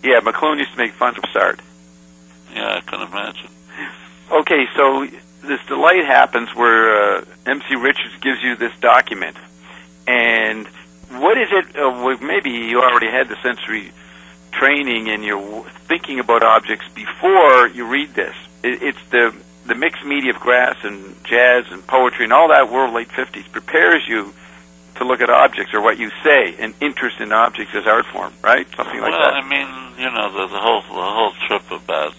Yeah, McLuhan used to make fun of Sartre. Yeah, I can imagine. Okay, so this delight happens where MC Richards gives you this document. And what is it, well, maybe you already had the sensory training and you're thinking about objects before you read this. It's the mixed media of grass and jazz and poetry and all that world, late 50s, prepares you to look at objects, or what you say, an interest in objects as art form, right? Something like that. Well, I mean, you know, the whole trip about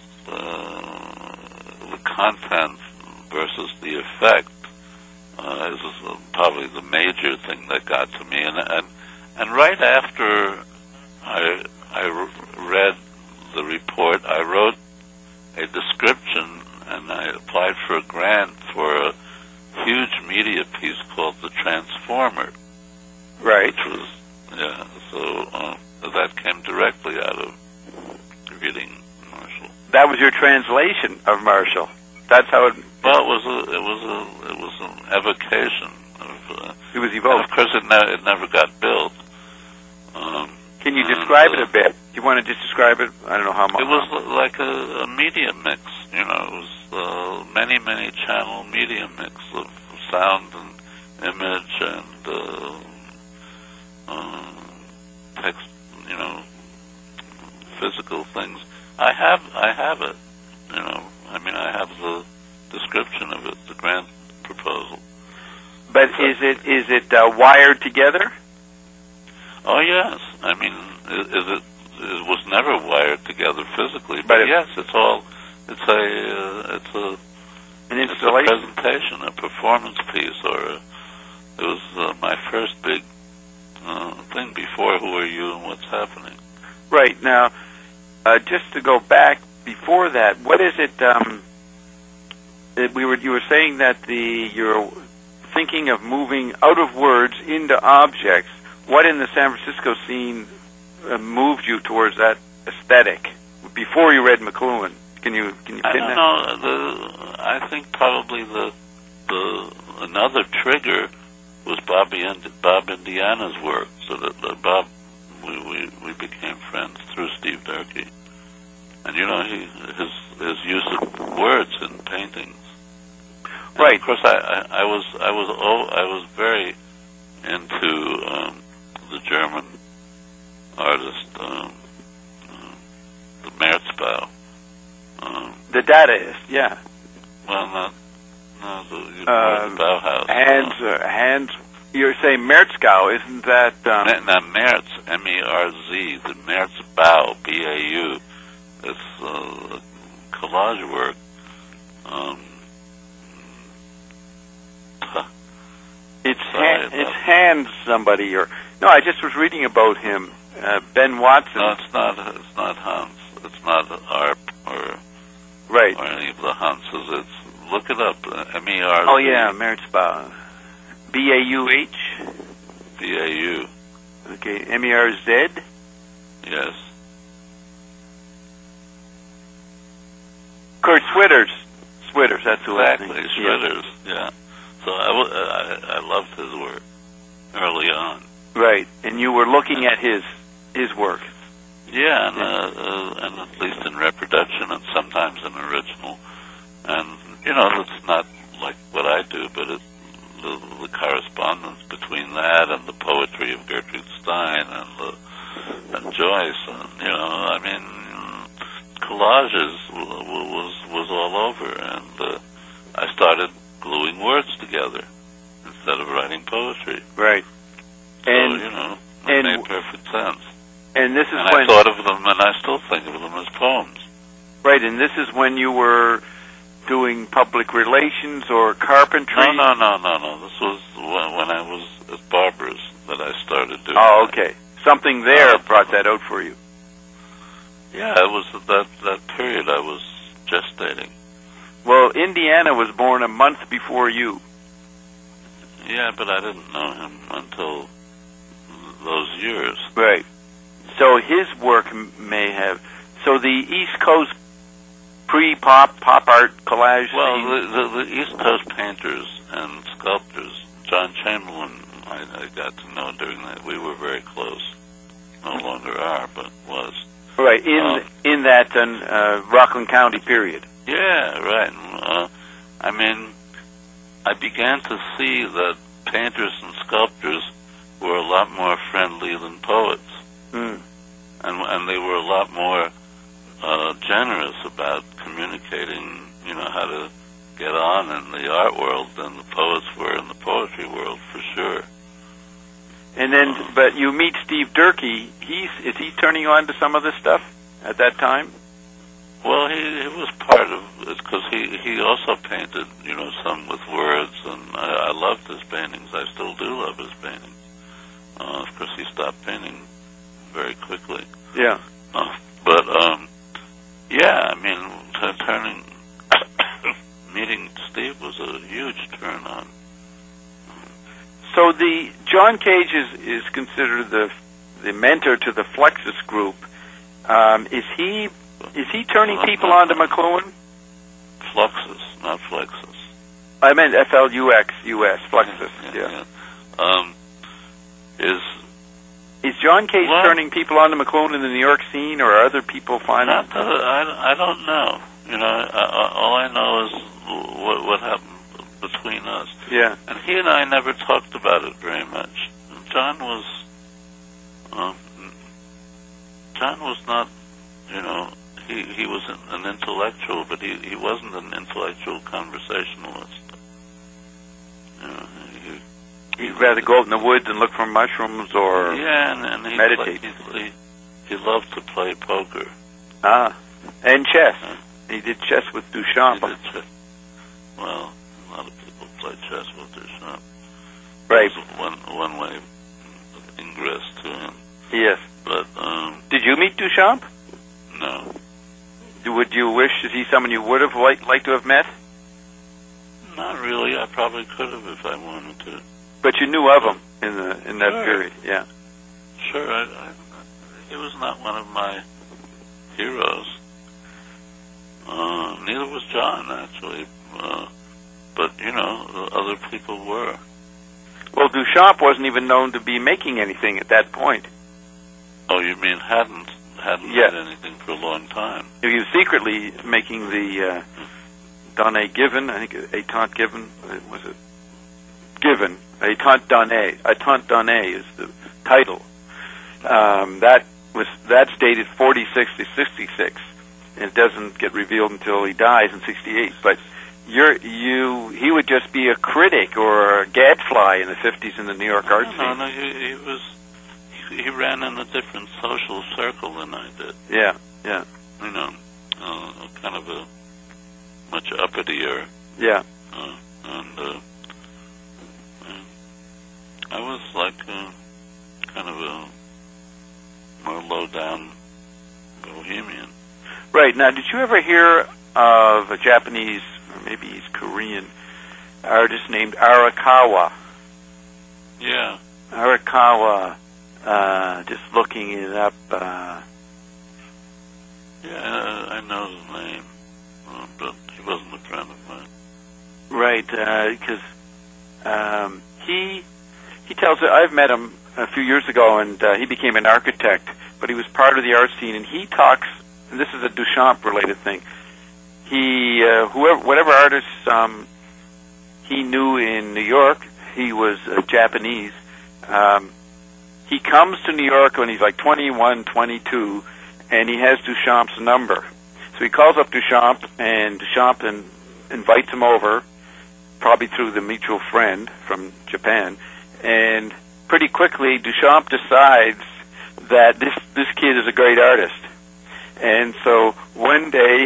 the content versus the effect is probably the major thing that got to me. And right after I read the report, I wrote a description, and I applied for a grant for a huge media piece called The Transformer. Right. Which was, yeah, so that came directly out of reading Marshall. That was your translation of Marshall. That's how it. Well, it was an evocation of. It was evoked. Of course, it never got built. Can you describe it a bit? Do you want to just describe it? I don't know how much. It was like a media mix. You know, it was many channel media mix of sound and image and text. You know, physical things. I have it. You know, I mean, I have the description of it, the grant proposal. But is it wired together? Oh yes, I mean, it was never wired together physically, but yes, it's an installation, a presentation, a performance piece, or it was my first big thing before Who Are You and What's Happening. Right. Now, just to go back before that, what is it? You were saying that you're thinking of moving out of words into objects. What in the San Francisco scene moved you towards that aesthetic before you read McLuhan? Can you pin that? I don't know. I think probably the another trigger was Bob Indiana's work. So that Bob, we became friends through Steve Durkee, and you know his use of words in paintings. And right. Of course, I was very into the German artist, the Merzbau. The Dadaist, yeah. Well, the Bauhaus. Hans. You're saying Merzgau, isn't that? Now, Merz, M-E-R-Z, the Merzbau, B-A-U. It's collage work. It's Hans somebody, or no? I just was reading about him, Ben Watson. No, it's not Hans. It's not Arp or right or any of the Hanses. It's look it up. M-E-R-Z. Oh yeah, Merzbau. B-A-U-H. B-A-U. Okay, M-E-R-Z. Yes. Kurt Schwitters. That's who exactly. I think. Schwitters. Yeah. So I loved his work early on. Right, and you were looking at his work. Yeah, and at least in reproduction and sometimes in original. And, you know, it's not like what I do, but it's the correspondence between that and the poetry of Gertrude Stein and Joyce. And, you know, I mean, collages was all over. And I started gluing words together instead of writing poetry. Right. So, you know, it made perfect sense. And this is when I thought of them, and I still think of them as poems. Right, and this is when you were doing public relations or carpentry? No. This was when I was at Barbara's that I started doing okay. Something there brought that out for you. Yeah, it was that period I was gestating. Well, Indiana was born a month before you. Yeah, but I didn't know him until those years. Right. So his work may have... So the East Coast pre-pop art collage Well, the East Coast painters and sculptors, John Chamberlain, I got to know during that. We were very close. No longer are, but was. Right. Right, in that Rockland County period. Yeah, right. I mean, I began to see that painters and sculptors were a lot more friendly than poets. And they were a lot more generous about communicating, how to get on in the art world than the poets were in the poetry world, for sure. And then, but you meet Steve Durkee. Is he turning you on to some of this stuff at that time? Well, he was part of it because he also painted, some with words, and I loved his paintings. I still do love his paintings. Of course, he stopped painting very quickly. Yeah. But yeah, I mean, meeting Steve was a huge turn on. So the John Cage is considered the mentor to the Fluxus group. Is he turning people on to McLuhan? Fluxus, not Flexus. I meant Fluxus, Fluxus. Yeah. Is John Cage turning people on to McLuhan in the New York scene, or are other people finding? I don't know. All I know is what happened between us. Yeah. And he and I never talked about it very much. John was not, he was an intellectual, but he wasn't an intellectual conversationalist. He'd rather go out in the woods and look for mushrooms or and meditate. He loved to play poker. And chess. He did chess with Duchamp. Well, a lot of people play chess with Duchamp. Right. One way ingress to him. Yes. But did you meet Duchamp? No. Would you wish to see someone you would have liked to have met? Not really. I probably could have if I wanted to. But you knew of him in that period, yeah. Sure. He was not one of my heroes. Neither was John, actually. But other people were. Well, Duchamp wasn't even known to be making anything at that point. Oh, you mean hadn't made anything for a long time? He was secretly making the Donné Given, I think Étant Given, was it? Given, Étant Donné is the title. That's dated 46 to 66, and it doesn't get revealed until he dies in 68. But he would just be a critic or a gadfly in the 50s in the New York art scene. No, he ran in a different social circle than I did. Yeah. Kind of a much uppitier. Yeah. And I was like kind of a more low-down bohemian. Right. Now, did you ever hear of a Japanese, or maybe he's Korean, artist named Arakawa? Yeah. Arakawa, just looking it up. I know the name, but he wasn't a friend of mine. Right, because he tells it. I've met him a few years ago, and he became an architect, but he was part of the art scene, and he talks, and this is a Duchamp-related thing, whatever artists he knew in New York, he was Japanese, he comes to New York when he's like 21, 22, and he has Duchamp's number. So he calls up Duchamp, and Duchamp invites him over, probably through the mutual friend from Japan, and pretty quickly Duchamp decides that this kid is a great artist. And so one day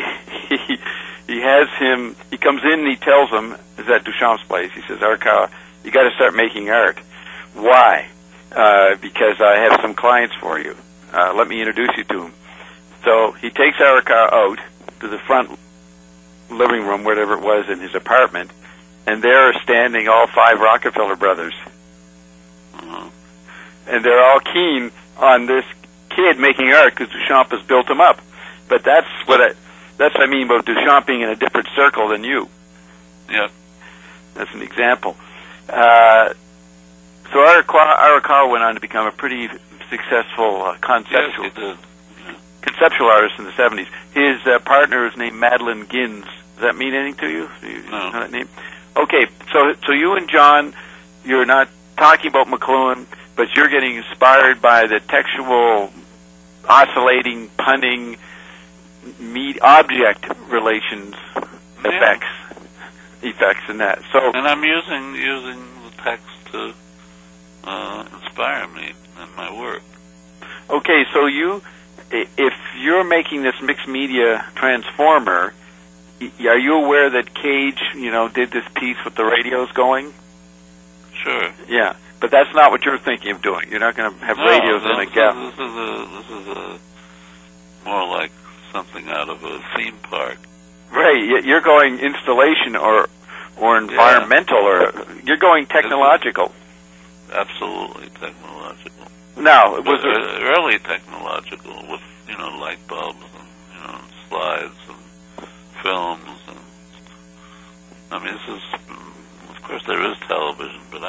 he comes in and he tells him, is at Duchamp's place, he says, Arakawa, you got to start making art. Why? Because I have some clients for you. Let me introduce you to them. So he takes Arakawa out to the front living room, whatever it was, in his apartment, and there are standing all 5 Rockefeller brothers. And they're all keen on this kid making art because Duchamp has built him up. But that's what I mean about Duchamp being in a different circle than you. Yeah. That's an example. So Arakawa went on to become a pretty successful conceptual conceptual artist in the 70s. His partner is named Madeline Gins. Does that mean anything to you? Do you know that name? Okay, so you and John, you're not talking about McLuhan, but you're getting inspired by the textual, oscillating, punning, object relations effects in that. So, and I'm using the text to inspire me in my work. Okay, so if you're making this mixed media transformer, are you aware that Cage, did this piece with the radios going? Sure. Yeah, but that's not what you're thinking of doing. You're not going to have radios in a gap. This is more like something out of a theme park. Right, you're going installation or environmental, or you're going technological. Absolutely technological. Now, was it early technological with light bulbs and slides and films and this is, of course there is television, but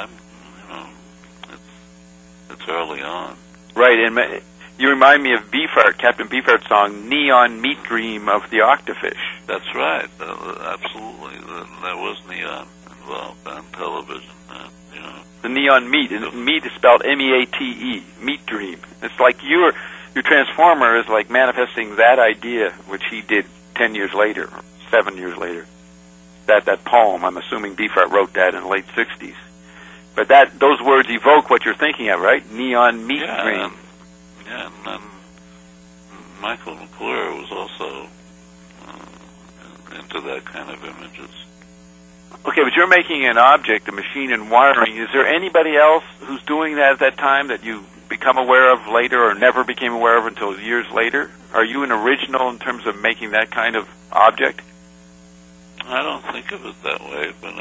it's early on. Right, and you remind me of Beefheart, Captain Beefheart's song "Neon Meat Dream" of the Octofish. That's right, absolutely. There was neon involved and television. The neon meat, and meat is spelled M-E-A-T-E, meat dream. It's like your transformer is like manifesting that idea, which he did 10 years later, 7 years later. That poem, I'm assuming Beefheart wrote that in the late 60s. But those words evoke what you're thinking of, right? Neon meat dream. And then Michael McClure was also into that kind of images. Okay, but you're making an object, a machine, and wiring. Is there anybody else who's doing that at that time that you become aware of later or never became aware of until years later? Are you an original in terms of making that kind of object? I don't think of it that way, but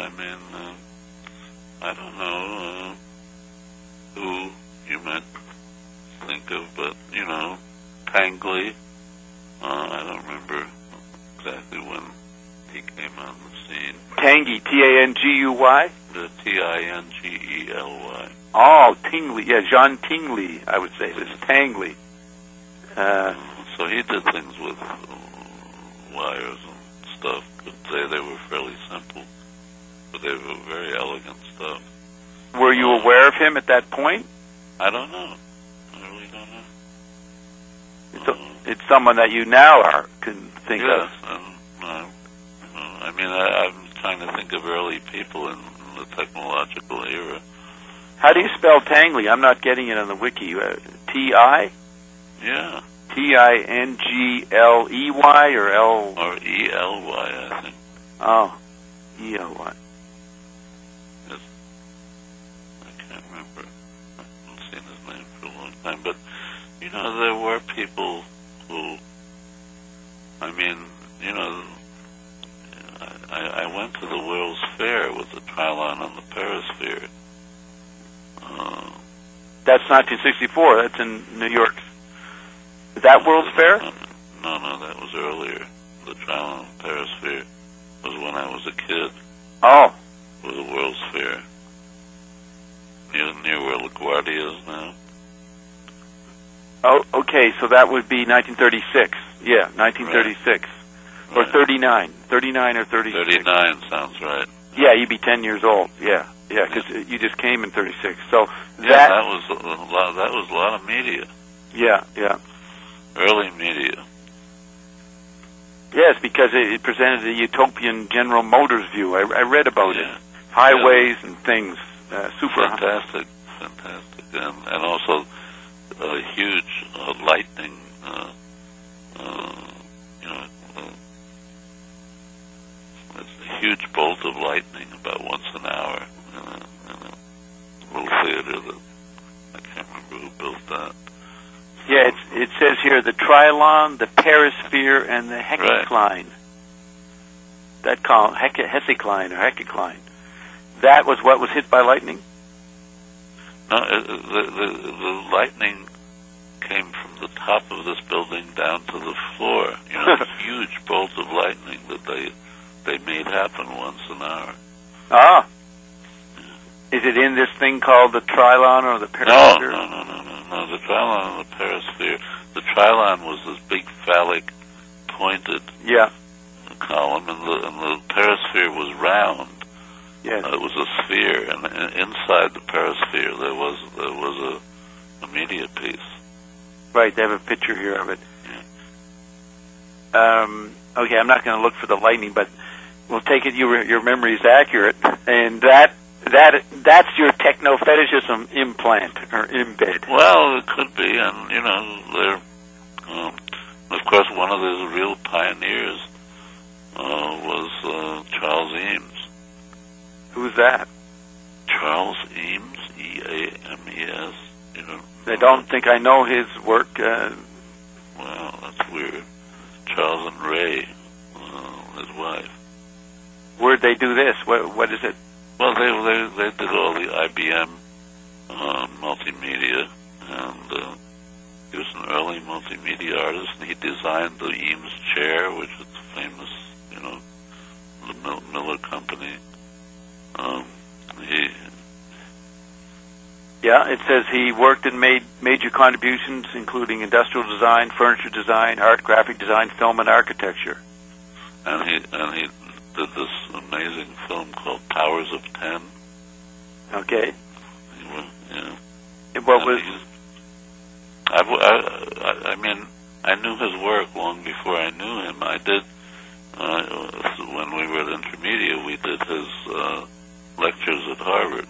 I don't know who you might think of, but, Tangley. I don't remember exactly when he came on the scene. Tanguy, T-A-N-G-U-Y? The T-I-N-G-E-L-Y. Oh, Tingley. Yeah, Jean Tingley, I would say. It's Tangley. So he did things with wires and stuff. Could say they were fairly simple, but they were very elegant stuff. Were you aware of him at that point? I don't know. I really don't know. It's someone that you now can think of. Yes, I'm trying to think of early people in the technological era. How do you spell Tangley? I'm not getting it on the wiki. T-I? Yeah. T-I-N-G-L-E-Y or L? Or E-L-Y, I think. Oh, E-L-Y. Yes. I can't remember. I haven't seen his name for a long time. But, there were people who, I went to the World's Fair with the Trilon on the Perisphere. That's 1964. That's in New York. Is that World's Fair? No, that was earlier. The Trilon on the Perisphere was when I was a kid. Oh. With the World's Fair. Near where LaGuardia is now. Oh, okay, so that would be 1936. Yeah, 1936. Right. Or 39. 39 or 36. 39 sounds right. Yeah, you'd be 10 years old. Yeah, because you just came in 36. So that was a lot of media. Yeah. Early media. Yes, because it presented a utopian General Motors view. I read about it. Highways and things. Super fantastic, and also a huge lightning. It's a huge bolt of lightning about once an hour in a little theater that I can't remember who built that. Yeah, it says here the Trilon, the Perisphere, and the Hecakline. Right. That column, Hecakline or Hecakline. That was what was hit by lightning? No, the lightning came from the top of this building down to the floor. A huge bolt of lightning that they made happen once an hour. Ah. Is it in this thing called the Trilon or the Perisphere? No. The Trilon and the Perisphere. The Trilon was this big phallic pointed Yeah. column, and the perisphere was round. Yes. It was a sphere, and inside the perisphere there was a media piece. Right. They have a picture here of it. Okay, I'm not going to look for the lightning, but we'll take it your memory is accurate, and that's your techno fetishism implant or embed. Well, it could be, and they're of course one of the real pioneers was Charles Eames. Who's that? Charles Eames, Eames. I don't think I know his work. Well, that's weird. Charles and Ray, his wife. Where'd they do this? What is it? Well, they did all the IBM multimedia, and he was an early multimedia artist, and he designed the Eames chair, which is famous, the Miller Company. Yeah, it says he worked and made major contributions, including industrial design, furniture design, art, graphic design, film, and architecture. And he did this amazing film called Powers of 10. Okay. Yeah. What was? I mean, I knew his work long before I knew him. I did when we were at Intermedia. We did his lectures at Harvard.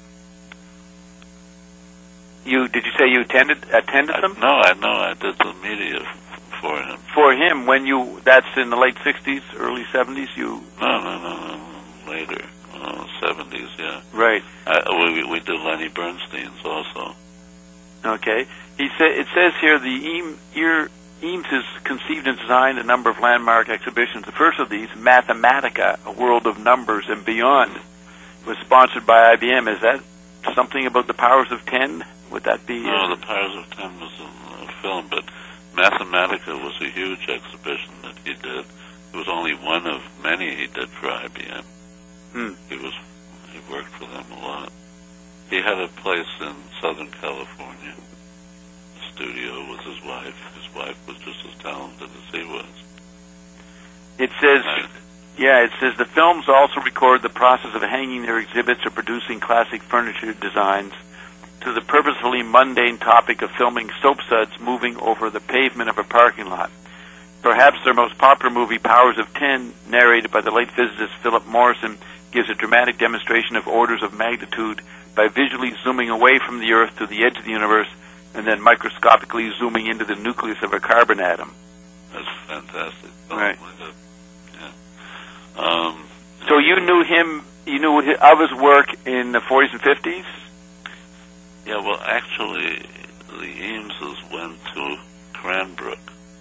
Did you say you attended them? No, I did the media for him. For him, that's in the late '60s, early '70s. No, later, '70s. Yeah. Right. We did Lenny Bernstein's also. Okay. It says here Eames has conceived and designed a number of landmark exhibitions. The first of these, Mathematica, A World of Numbers and Beyond, was sponsored by IBM. Is that something about the Powers of 10? Would that be? No, the Powers of 10 was a film, but Mathematica was a huge exhibition that he did. It was only one of many he did for IBM. He worked for them a lot. He had a place in Southern California, a studio with his wife. His wife was just as talented as he was. It says the films also record the process of hanging their exhibits or producing classic furniture designs to the purposefully mundane topic of filming soap suds moving over the pavement of a parking lot. Perhaps their most popular movie, Powers of 10, narrated by the late physicist Philip Morrison, gives a dramatic demonstration of orders of magnitude by visually zooming away from the Earth to the edge of the universe and then microscopically zooming into the nucleus of a carbon atom. That's fantastic. Right. Yeah. So you knew him, of his work in the 40s and 50s? Yeah, well, actually, the Eameses went to Cranbrook.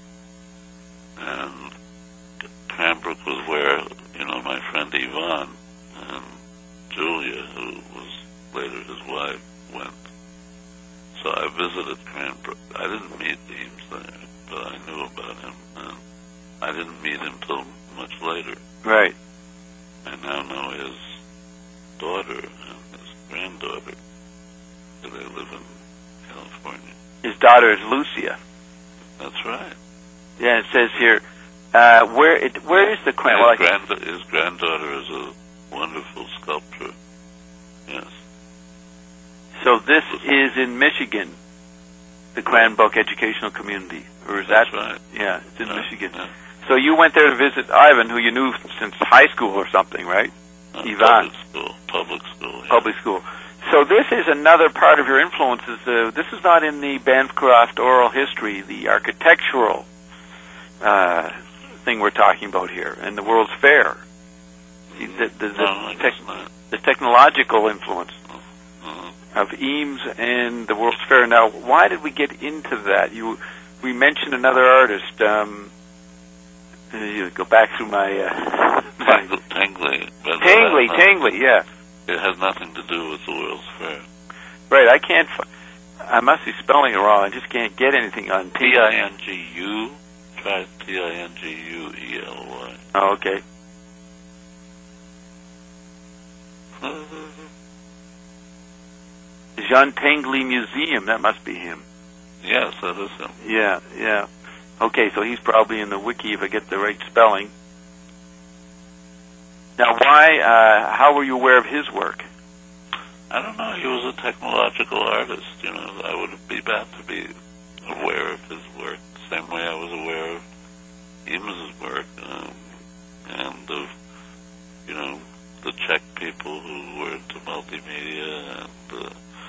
And Cranbrook was where, my friend Yvonne and Julia, who was later his wife, went. So I visited Cranbrook. I didn't meet Eames there, but I knew about him. And I didn't meet him till much later. Right. I now know his daughter and his granddaughter. They live in California. His daughter is Lucia. That's right. Yeah, it says here, where is the Cranbrook? His granddaughter is a wonderful sculptor. Yes. So this is in Michigan, the Cranbrook Educational Community, or is That's that right? Yeah, it's in Michigan. Yeah. So you went there to visit Ivan, who you knew since high school or something, right? Yvonne. Public school. Yeah. Public school. So this is another part of your influences. This is not in the Bancroft oral history, the architectural thing we're talking about here, and the World's Fair. The technological influence of Eames and the World's Fair. Now, why did we get into that? We mentioned another artist. You go back through my Tangley. Tangley, yeah. It has nothing to do with the World's Fair. Right, I must be spelling it wrong. I just can't get anything on Tingu. Try Tinguely. Oh, okay. Jean Tinguely Museum, that must be him. Yes, that is him. Yeah. Okay, so he's probably in the wiki if I get the right spelling. Now, why? How were you aware of his work? I don't know. He was a technological artist. I would be bound to be aware of his work the same way I was aware of Eames's work, and of the Czech people who were into multimedia, and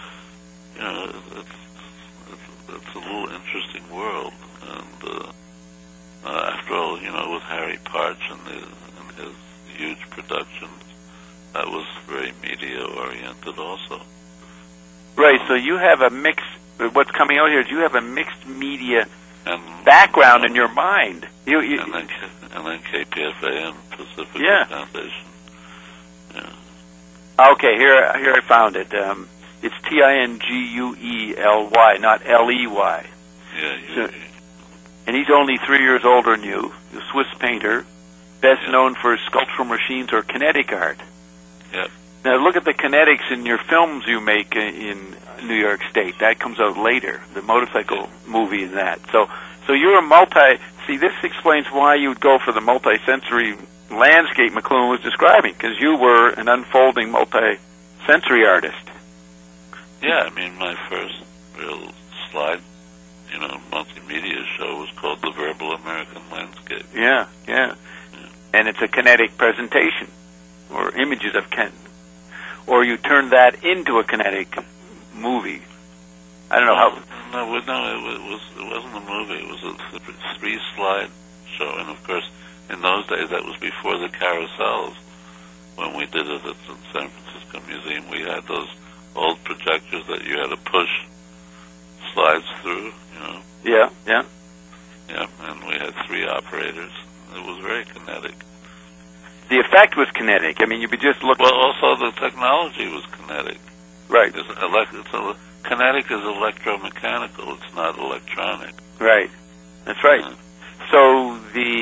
it's a little interesting world. And after all, with Harry Partch and his huge productions, that was very media oriented also. Right. So you have a mix. What's coming out here is you have a mixed media and background in your mind. And then KPFA and Pacific Foundation. Yeah. Okay, here I found it. It's Tinguely, not Ley. Yeah. And he's only 3 years older than you. He's a Swiss painter, best known for his sculptural machines or kinetic art. Yep. Now look at the kinetics in your films you make in New York State. That comes out later, the motorcycle movie and that. So you're a see, this explains why you would go for the multi-sensory landscape McLuhan was describing, because you were an unfolding multi-sensory artist. Yeah, I mean, my first real slide, multimedia show was called The Verbal American Landscape. Yeah. And it's a kinetic presentation, or images of or you turned that into a kinetic movie. I don't know how. No, it wasn't a movie. It was a 3-slide show, and of course, in those days, that was before the carousels. When we did it at the San Francisco Museum, we had those old projectors that you had to push slides through. Yeah. Yeah, and we had 3 operators. It was very kinetic. The effect was kinetic. I mean, you'd be just looking. Well, also the technology was kinetic. Right. Kinetic is electromechanical. It's not electronic. Right. That's right. So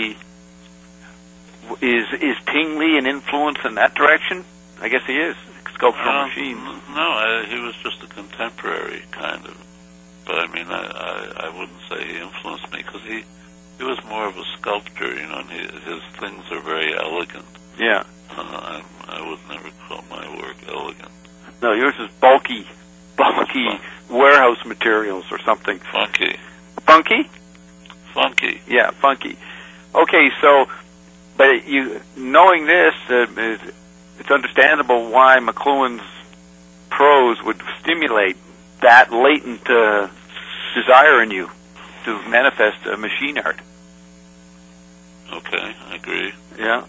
is Tinguely an influence in that direction? I guess he is. Sculptural machines. No, he was just a contemporary kind of. But I mean, I wouldn't say he influenced me, because he was more of a sculptor, and his things are very elegant. Yeah. I would never call my work elegant. No, yours is bulky warehouse materials or something. Funky. Funky? Funky. Yeah, funky. Okay, so, but knowing this, it's understandable why McLuhan's prose would stimulate that latent desire in you to manifest machine art. Okay, I agree. Yeah.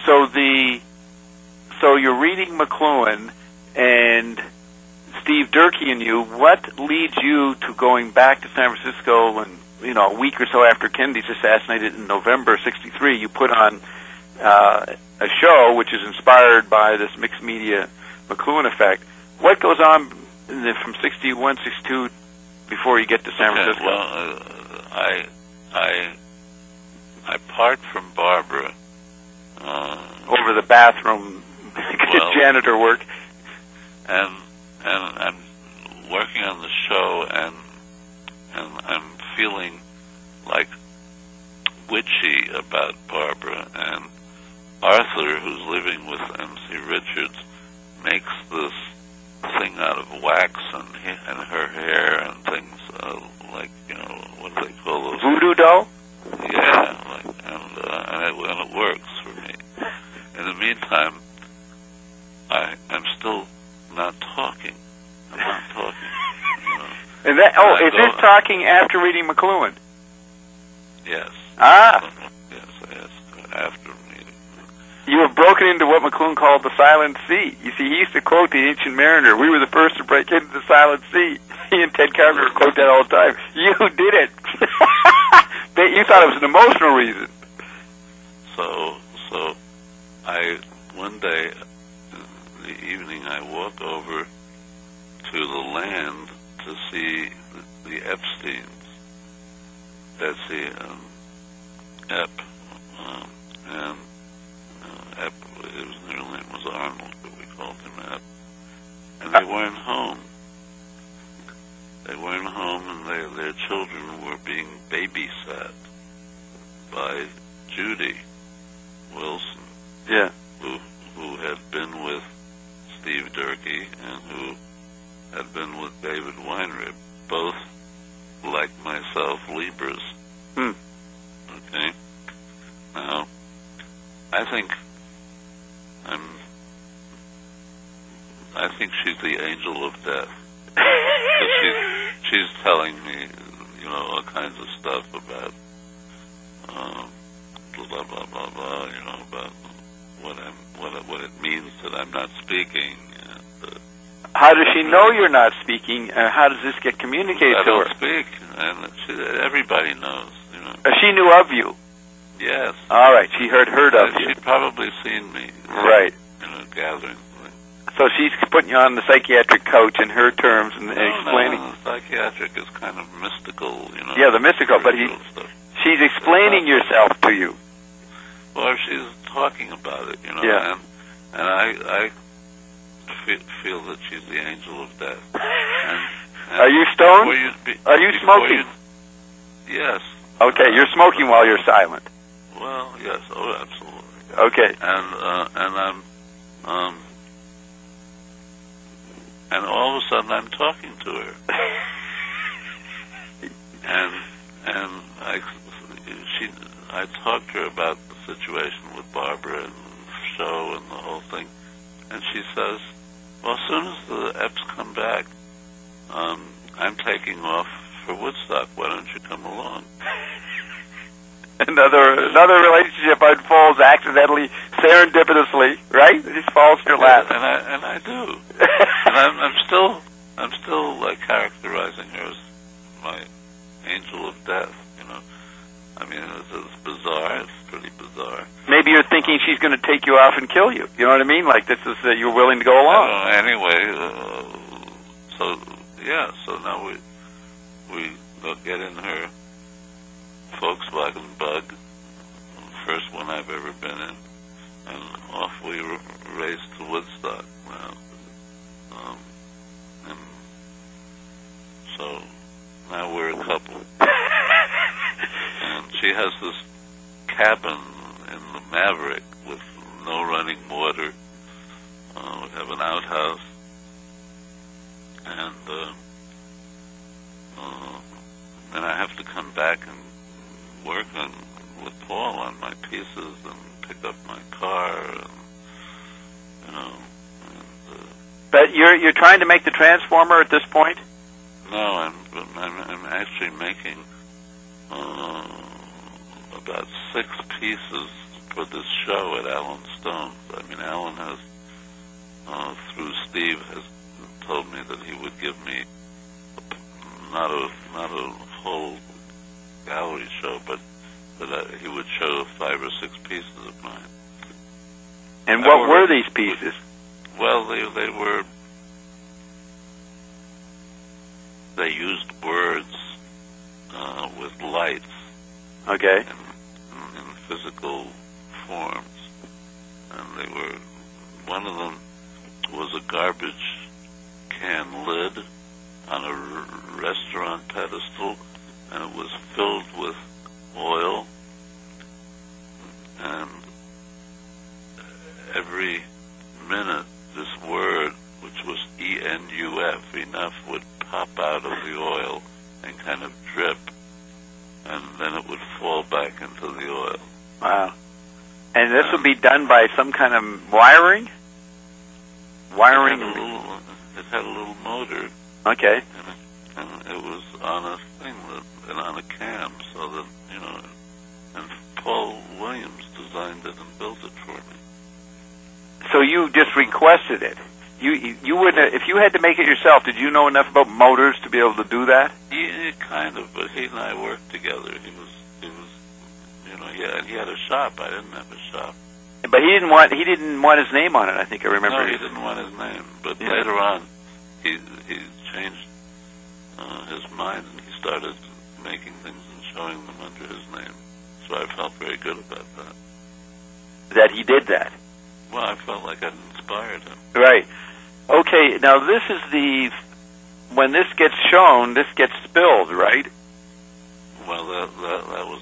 So you're reading McLuhan and Steve Durkee and you. What leads you to going back to San Francisco and a week or so after Kennedy's assassinated in November '63? You put on a show which is inspired by this mixed media McLuhan effect. What goes on from '61, '62 before you get to San Francisco? Well, I part from Barbara over the bathroom janitor work, and I'm working on the show, and I'm feeling like witchy about Barbara, and Arthur, who's living with MC Richards, makes this thing out of wax and her hair and things what do they call those? Voodoo doll? Yeah, and it works for me. In the meantime, I'm still not talking. I'm not talking. Is this talking after reading McLuhan? Yes. Yes, after reading. You have broken into what McLuhan called the Silent Sea. You see, he used to quote the Ancient Mariner. We were the first to break into the Silent Sea. He and Ted Carpenter quote that all the time. You did it. You thought it was an emotional reason. So one day, in the evening, I walk over to the land to see the Epsteins. Betsy and Ep, and Ep, his real name was Arnold, but we called him Ep. And they weren't home. They weren't home, and their children were being babysat. by Judy Wilson, Yeah. who had been with Steve Durkee and who had been with David Weinrib, both, like myself, Libras. Okay? Now, I think she's the angel of death. She's telling me, all kinds of stuff about blah blah blah blah, about what it means that I'm not speaking. And, how does she know you're not speaking? How does this get communicated to her? I don't speak, and everybody knows. She knew of you. Yes. All right. She heard of you. She'd probably seen me. Right. Gathering. So she's putting you on the psychiatric couch in her terms and explaining. No, psychiatric is kind of mystical, Yeah, the mystical, but she's explaining yourself to you. Well, she's talking about it, Yeah. And I feel that she's the angel of death. And are you stoned? Are you smoking? Yes. Okay, you're smoking while you're silent. Well, yes. Oh, absolutely. Okay. And all of a sudden I'm talking to her. and I talked to her about the situation with Barbara and the show and the whole thing. And she says, well, as soon as the Epps come back, I'm taking off for Woodstock. Why don't you come along? Another relationship unfolds accidentally, serendipitously, right? It just falls to your lap. And I do. And I'm still like characterizing her as my angel of death. I mean, it's bizarre. It's pretty bizarre. Maybe you're thinking she's going to take you off and kill you. You know what I mean? Like this is you're willing to go along. Anyway, so now we get in her Volkswagen Bug, the first one I've ever been in, and off we race to Woodstock. And so now we're a couple. And she has this cabin in the Maverick with no running water. We have an outhouse, and I have to come back and work with Paul on my pieces and pick up my car, But you're trying to make the Transformer at this point? No, I'm actually making about 6 pieces for this show at Alan Stone's. I mean, Alan has, through Steve, has told me that he would give me not a whole gallery show, but he would show 5 or 6 pieces of mine. And what were these pieces? Well, they used words with lights. Okay. In physical forms, and one of them was a garbage can lid on a restaurant pedestal, and it was filled with oil, and every minute this word, which was ENUF, enough, would pop out of the oil and kind of drip, and then it would fall back into the oil. Wow. And this would be done by some kind of wiring? It had a little motor. Okay. And it was on a thing, and on a cam, so that, and Paul Williams designed it and built it for me. So you just requested it. You would, if you had to make it yourself, did you know enough about motors to be able to do that? Yeah, kind of, but he and I worked together. He was, he had a shop. I didn't have a shop. But he didn't want his name on it. I think I remember. No, he didn't want his name. But later on, he changed his mind, and he started making things and showing them under his name. So I felt very good about that. That he did that. Well, I felt like I'd inspired him. Right. Okay. Now this is when this gets shown, this gets spilled, right? Well, that was the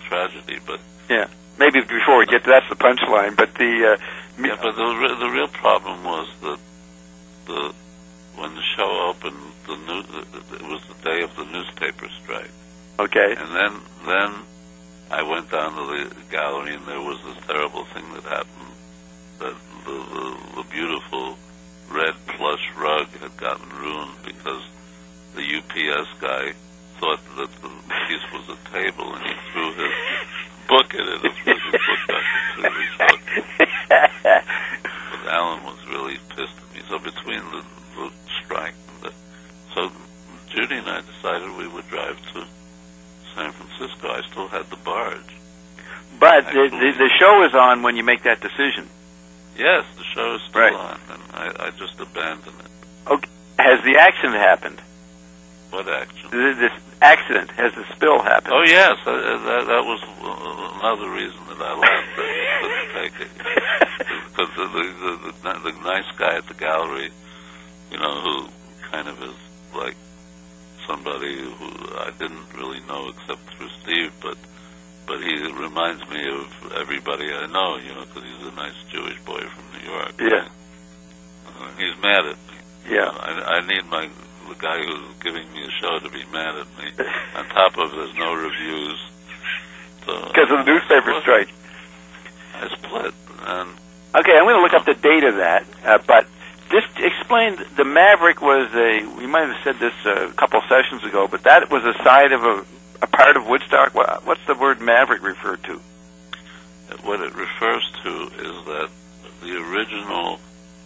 tragedy. But yeah, maybe before we get to that's the punchline. But the but the real problem was that when the show opened, it was the day of the newspaper strike. Okay. And then I went down to the gallery, and there was this terrible thing that happened. That the beautiful red plush rug had gotten ruined because the UPS guy thought that the piece was a table, and he threw his book at it. His book got completely fucked. But Alan was really pissed at me. So between the strike and so Judy and I decided we would drive to San Francisco. I still had the barge. But the show is on when you make that decision. Yes, the show is still right. on, and I just abandoned it. Okay. Has the accident happened? What accident? This accident, has the spill happened? Oh, yes. That was another reason that I left. I couldn't take it. Because the nice guy at the gallery, you know, who kind of is like somebody who I didn't really know except through Steve, but he reminds me of everybody I know, you know, because he's a nice Jewish boy from New York. Yeah. He's mad at me. Yeah. I need the guy who's giving me a show to be mad at me. On top of there's no reviews. Because of the newspaper strike. I split. And okay, I'm going to look up the date of that, but just explain, the Maverick was we might have said this a couple sessions ago, but that was a side of a part of Woodstock. What's the word Maverick refer to? What it refers to is that the original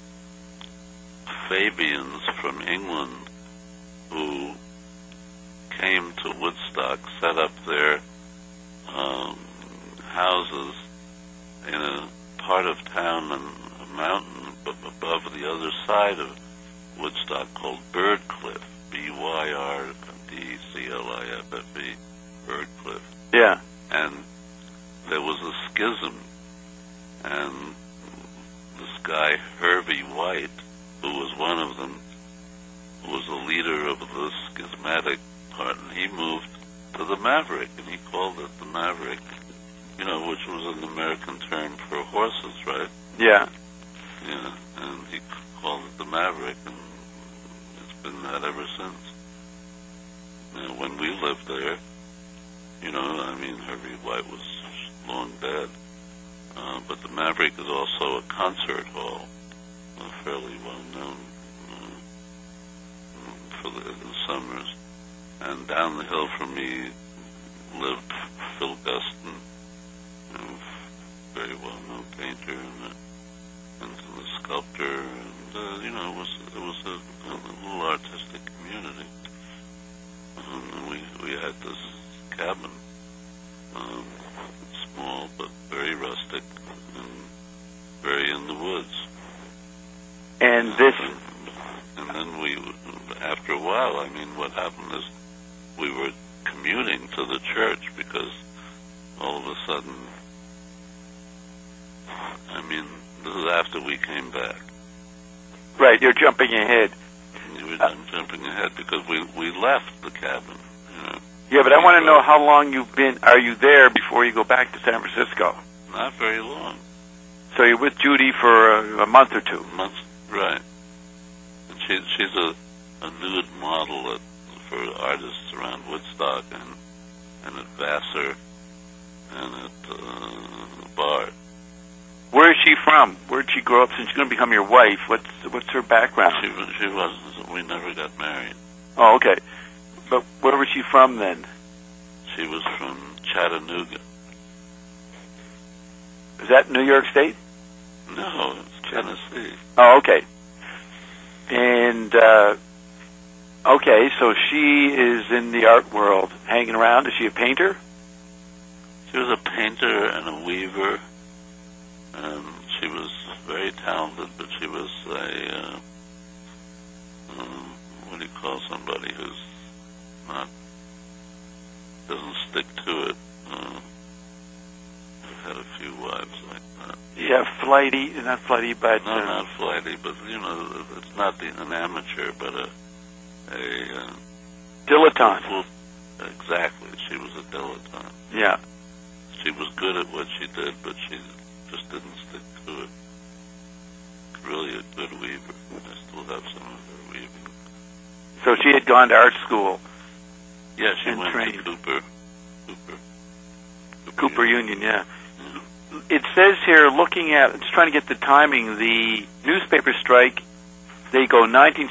Fabians from England who came to Woodstock set up their houses in a part of town and a mountain above the other side of Woodstock called Birdcliff, Byrdcliff, Birdcliff. Yeah. And there was a schism, and this guy, Hervey White, who was one of them, was the leader of the schismatic part, and he moved to the Maverick, and he called it the Maverick, you know, which was an American term for horses, right? Yeah. Yeah, and he called it the Maverick, and it's been that ever since. Now, when we lived there, you know, I mean, Hervey White was long dead, but the Maverick is also a concert hall, fairly well known for the summers. And down the hill from me lived Phil Guston, a very well-known painter and the sculptor, and you know, it was a little artistic community. And we had this cabin, small but very rustic and very in the woods. And this. And then after a while, I mean, what happened is we were commuting to the church because all of a sudden, I mean, this is after we came back. Right, you're jumping ahead. I'm jumping ahead because we left the cabin. You know. Yeah, but I want to know how long are you there before you go back to San Francisco? Not very long. So you're with Judy for a month or two? Months, right. And she's a nude model for artists around Woodstock and at Vassar and at Bard. Where is she from? Where did she grow up? Since she's going to become your wife, what's her background? She wasn't. We never got married. Oh, okay. But where was she from then? She was from Chattanooga. Is that New York State? No, it's Tennessee. Oh, okay. And okay, so she is in the art world, hanging around. Is she a painter? She was a painter and a weaver. She was very talented, but she was a, what do you call somebody who's doesn't stick to it? I've had a few wives like that. Yeah, flighty, not flighty, but... No, not flighty, but, you know, it's not an amateur, but a dilettante. Exactly, she was a dilettante. Yeah. she was good at what she did, but she just didn't stick to it. Really a good weaver. I still have some of her weaving. So she had gone to art school. Yeah, she and went trained. to Cooper Union, yeah. It says here, looking at, just trying to get the timing, the newspaper strike, they go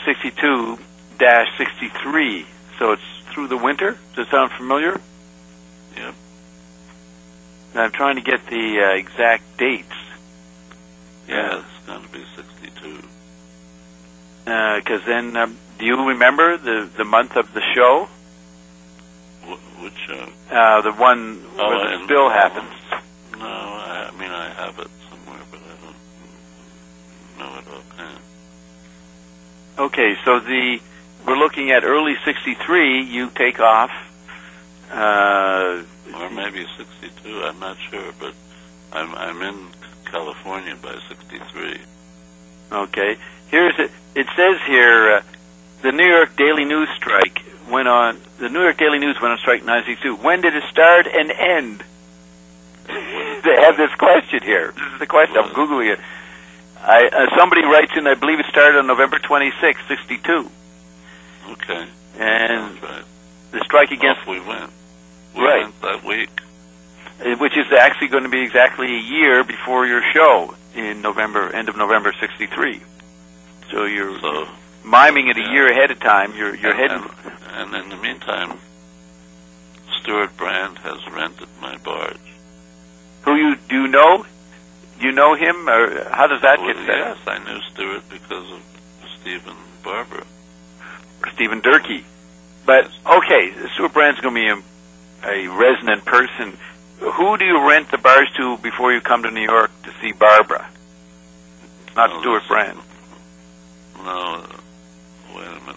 1962-63, so it's through the winter. Does it sound familiar? Yep. And I'm trying to get the exact dates. Yeah, it's going to be 62. Because then, do you remember the month of the show? Which show? The one where the spill happens. No, I mean, I have it somewhere, but I don't know it offhand. Okay, so we're looking at early 63, you take off. Or maybe 62, I'm not sure, but I'm in California by 63. Okay. It says here, the New York Daily News strike went on, the New York Daily News went on strike in 1962. When did it start and end? They have this question here. This is the question. I'm Googling it. Somebody writes in, I believe it started on November 26, 62. Okay. And right. The strike against... We went. We right. went that week. Which is actually going to be exactly a year before your show in November, end of November 63. So you're miming it a year ahead of time. You're heading... And in the meantime, Stuart Brand has rented my barge. Who do you know? Do you know him, or how does that get set? Yes, I knew Stuart because of Stephen Barber. Stephen Durkee. But, yes. Okay, Stuart Brand's going to be a resonant person. Who do you rent the barge to before you come to New York to see Barbara? It's not Stuart Brand. No, wait a minute.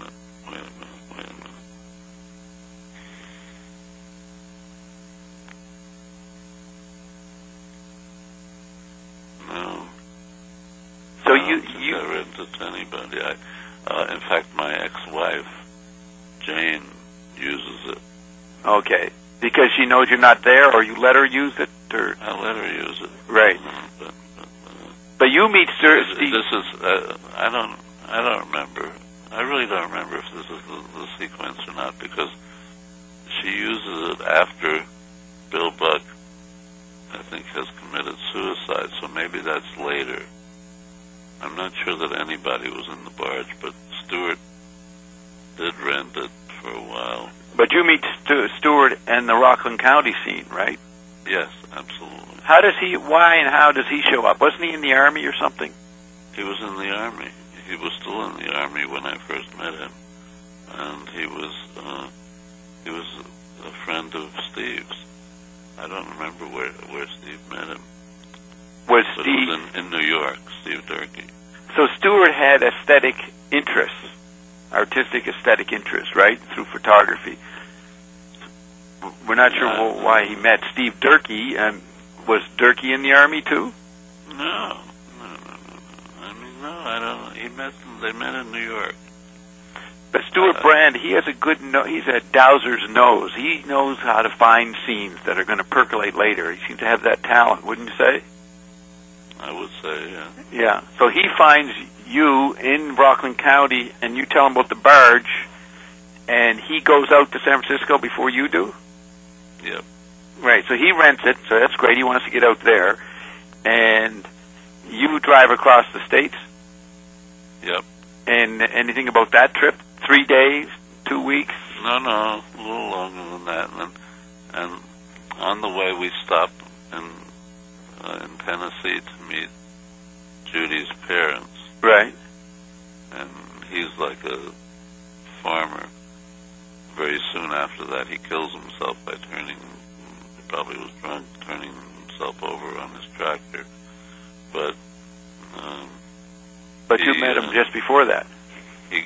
No. So I you rent it to anybody. In fact, my ex-wife, Jane, uses it. Okay. Because she knows you're not there, or you let her use it, or... I let her use it. Right. But you meet Sir Steve... This is... I don't remember. I really don't remember if this is the sequence or not, because she uses it after Bill Buck, I think, has committed suicide, so maybe that's later. I'm not sure that anybody was in the barge, but Stuart did rent it for a while. But you meet Stuart in the Rockland County scene, right? Yes, absolutely. Why and how does he show up? Wasn't he in the Army or something? He was in the Army. He was still in the Army when I first met him. And he was a friend of Steve's. I don't remember where Steve met him. But Steve... It was in New York, Steve Durkee. So Stuart had aesthetic interests, artistic aesthetic interests, right, through photography. We're not sure why he met Steve Durkee. Was Durkee in the Army too? No. I mean, no, I don't. They met in New York. But Stuart Brand, he has he's a dowser's nose. He knows how to find scenes that are going to percolate later. He seems to have that talent, wouldn't you say? I would say, yeah. Yeah. So he finds you in Rockland County, and you tell him about the barge, and he goes out to San Francisco before you do? Yep. Right. So he rents it, so that's great. He wants to get out there. And you drive across the states? Yep. And anything about that trip? 3 days? 2 weeks? No, a little longer than that. And on the way, we stopped in Tennessee to meet Judy's parents. Right. And he's like a farmer. Very soon after that, he kills himself by he probably was drunk, turning himself over on his tractor. But you met him just before that. He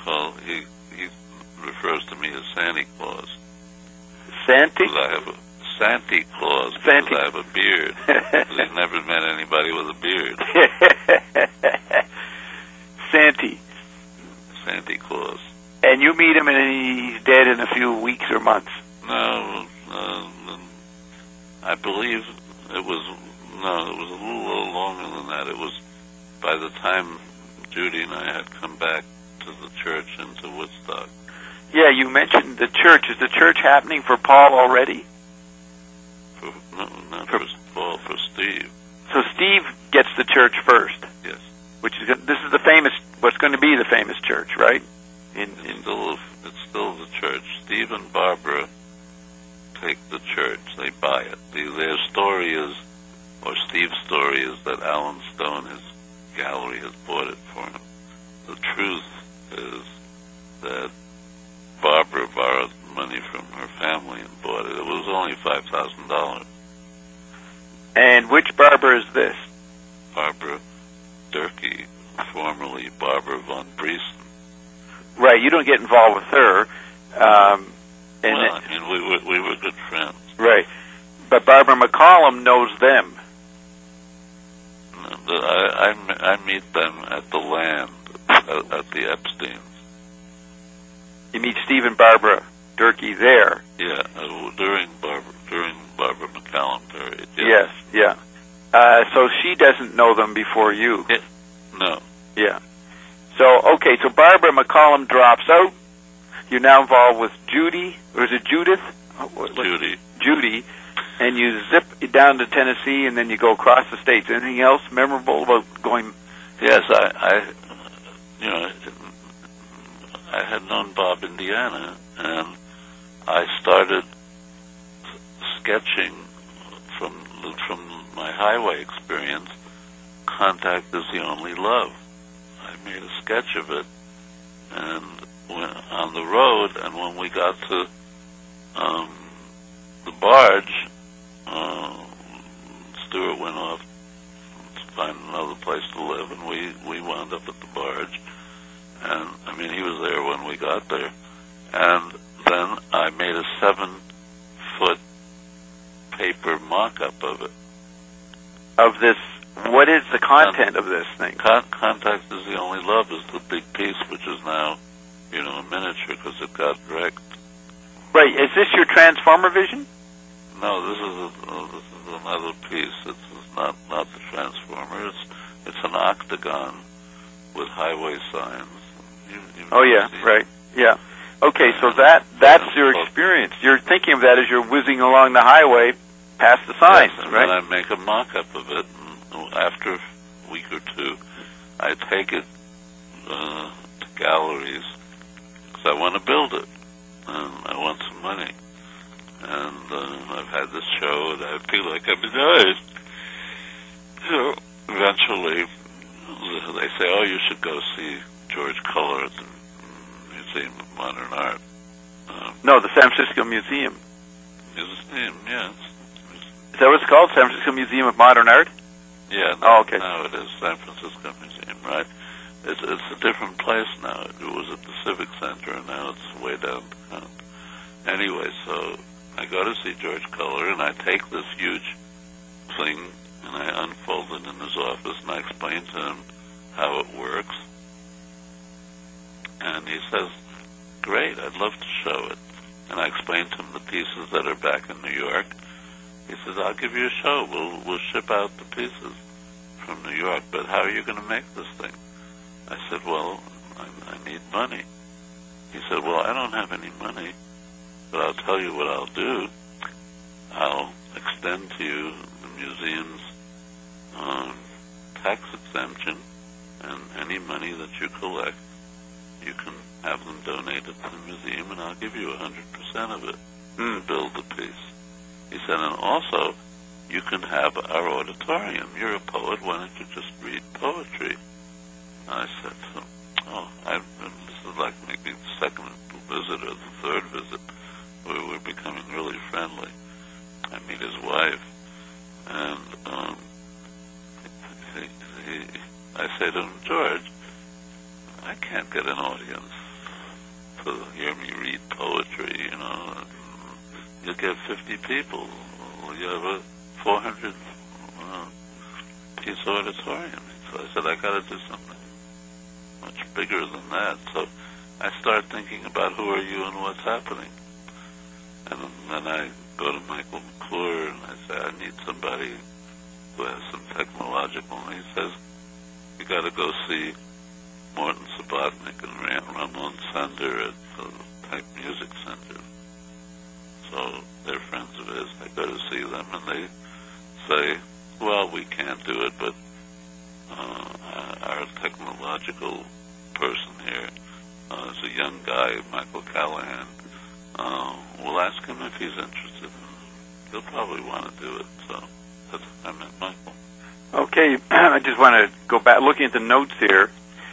refers to me as Santa Claus. Santa? Santa Claus, because I have a beard. Because he's never met anybody with a beard. Santa Claus. And you meet him and he's dead in a few weeks or months. No, I believe it was it was a little longer than that. It was by the time Judy and I had come back to the church into Woodstock. Yeah, you mentioned the church. Is the church happening for Paul already? Not for Paul, for Steve. So Steve gets the church first. Yes. This is the famous, what's going to be the famous church, right? It's still the church. Steve and Barbara take the church. They buy it. Their story is, or Steve's story is, that Alan Stone, his gallery, has bought it for him. The truth is that Barbara borrowed money from her family and bought it. It was only $5,000. And which Barbara is this? Barbara Durkee, formerly Barbara von Briesen. Right, you don't get involved with her. I mean, we were good friends. Right. But Barbara McCollum knows them. I meet them at the land, at the Epsteins. You meet Steve and Barbara Durkee there. Yeah, during Barbara McCollum period. Yes, yeah. So she doesn't know them before you. No. Yeah. So, okay, so Barbara McCollum drops out. You're now involved with Judy, or is it Judith? Judy. Judy, and you zip down to Tennessee, and then you go across the states. Anything else memorable about going? Yes, I had known Bob Indiana, and I started sketching from my highway experience. Contact is the only love. I made a sketch of it, and went on the road. And when we got to the barge, Stuart went off to find another place to live, and we wound up at the barge. And I mean, he was there when we got there. And then I made a 7-foot paper mock-up of it. Of this, what is the content of this thing? Contact is the only love is the big piece, which is now, a miniature because it got wrecked. Right. Is this your Transformer vision? No, this is another piece. It's not the Transformer. It's an octagon with highway signs. Oh yeah, right. Yeah. Okay, so that's your experience. You're thinking of that as you're whizzing along the highway past the signs, yes, and right? then I make a mock-up of it. And after a week or two, I take it to galleries because I want to build it. I want some money. And I've had this show, and I feel like I've been nice. So eventually, they say, "Oh, you should go see George Culler at the Museum of Modern Art." No, the San Francisco Museum. Museum, yes. Is that what it's called? San Francisco Museum of Modern Art? Yeah. Oh, okay. Now it is San Francisco Museum, right? It's a different place now. It was at the Civic Center, and now it's way downtown. Anyway, so I go to see George Culler, and I take this huge thing, and I unfold it in his office, and I explain to him how it works. And he says, "Great, I'd love to show it." And I explain to him the pieces that are back in New York. He says, "I'll give you a show. We'll ship out the pieces from New York, but how are you going to make this thing?" I said, "Well, I need money." He said, "Well, I don't have any money, but I'll tell you what I'll do. I'll extend to you the museum's tax exemption, and any money that you collect, you can have them donated to the museum, and I'll give you 100% of it to build the piece." He said, "And also, you can have our auditorium. You're a poet. Why don't you just read poetry?" I said to him, this is like maybe the second visit or the third visit where we're becoming really friendly. I meet his wife, and I say to him, "George, I can't get an audience to hear me read poetry, You get 50 people. You have a 400-piece auditorium." So I said, "I got to do something much bigger than that." So I start thinking about who are you and what's happening. And then I go to Michael McClure, and I say, I need somebody who has some technological, and he says, you got to go see Morton Subotnick and Ramon Sander at the Type Music Center. So they're friends of his. I go to see them, and they say, well, we can't do it, but our technological person here is a young guy, Michael Callahan. We'll ask him if he's interested. He'll probably want to do it. So that's how I met Michael. Okay, I just want to go back, looking at the notes here.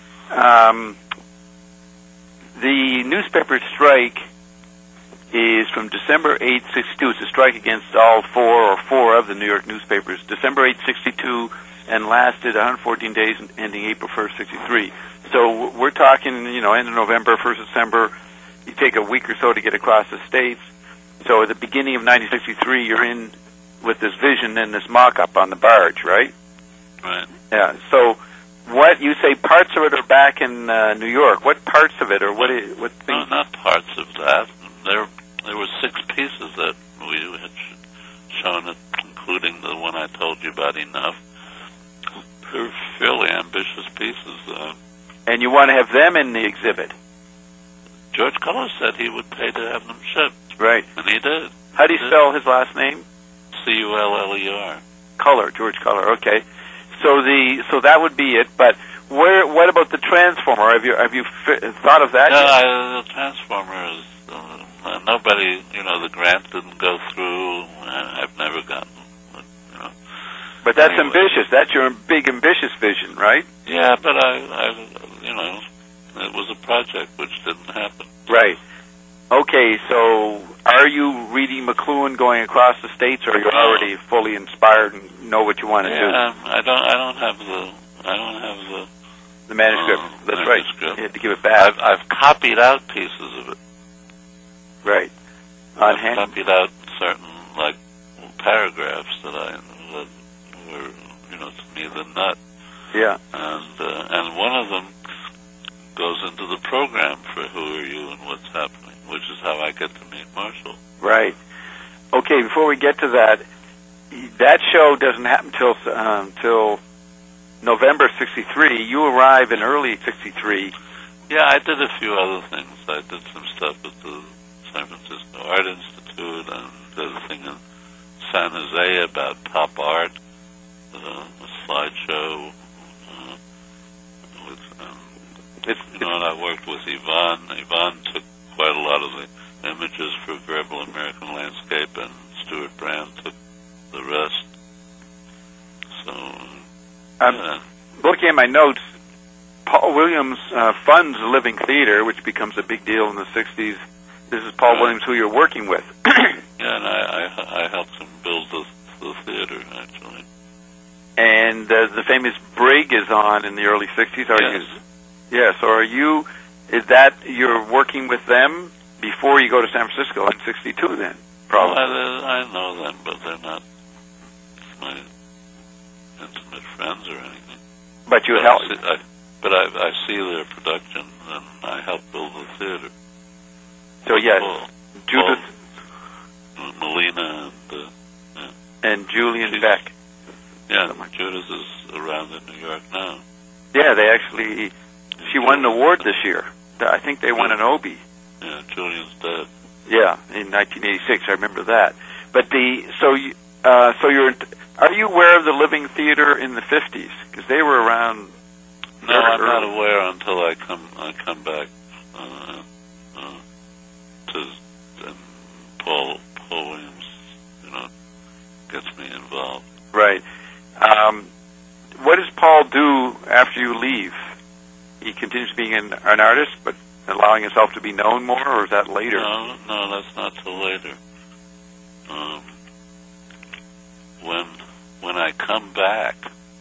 The newspaper strike is from December 8, 62. It's a strike against all four of the New York newspapers. December 8, 62, and lasted 114 days, ending April 1st, 63. So we're talking, end of November, 1st December. You take a week or so to get across the states. So at the beginning of 1963, you're in with this vision and this mock-up on the barge, right? Right. Yeah. So what you say, parts of it are back in New York. What parts of it, or what things? No, not parts of that. There were 6 pieces that we had shown it, including the one I told you about, Enough. They're fairly ambitious pieces. And you want to have them in the exhibit? George Culler said he would pay to have them shipped. Right. And he did. How do you spell his last name? Culler. Culler, George Culler. Okay. So that would be it. But what about the Transformer? Have you thought of that? Yeah, the Transformer is nobody. The grant didn't go through. I've never gotten. But that's ambitious. That's your big ambitious vision, right? Yeah, but it was a project which didn't happen. Right. Okay, so are you reading McLuhan going across the states, or are you already fully inspired and know what you want to do? Yeah, I don't have the manuscript. That's manuscript. Right. You had to give it back. I've copied out pieces of it. Right. I've copied out certain paragraphs that were to me the nut. Yeah. And one of them goes into the program for Who Are You and What's Happening, which is how I get to meet Marshall. Right. Okay, before we get to that show doesn't happen till November 63. You arrive in early 63. Yeah, I did a few other things. I did some stuff at the San Francisco Art Institute, and did a thing in San Jose about pop art, a slideshow. And I worked with Yvonne. Yvonne took quite a lot of the images for Verbal American Landscape, and Stuart Brand took the rest. So, looking at my notes, Paul Williams funds Living Theater, which becomes a big deal in the 60s. This is Paul Williams, who you're working with. Yeah, and I helped him build the theater, actually. And the famous Brig is on in the early 60s. Yes. Yeah, so is that you're working with them before you go to San Francisco in 62 then? Probably. Well, I know them, but they're not my intimate friends or anything. But you help. I see their production, and I help build the theater. So yes, Judith Molina and Julian Beck. Yeah, Judith is around in New York now. Yeah, she won an award this year. I think they won an Obie. Yeah, Julian's dead. Yeah, in 1986. I remember that. But are you aware of the Living Theater in the 50s? Because they were around. No, I'm not aware until I come back to Paul Williams, gets me involved. Right. What does Paul do after you leave? He continues being an artist, but allowing himself to be known more, or is that later? No, that's not till later. When I come back,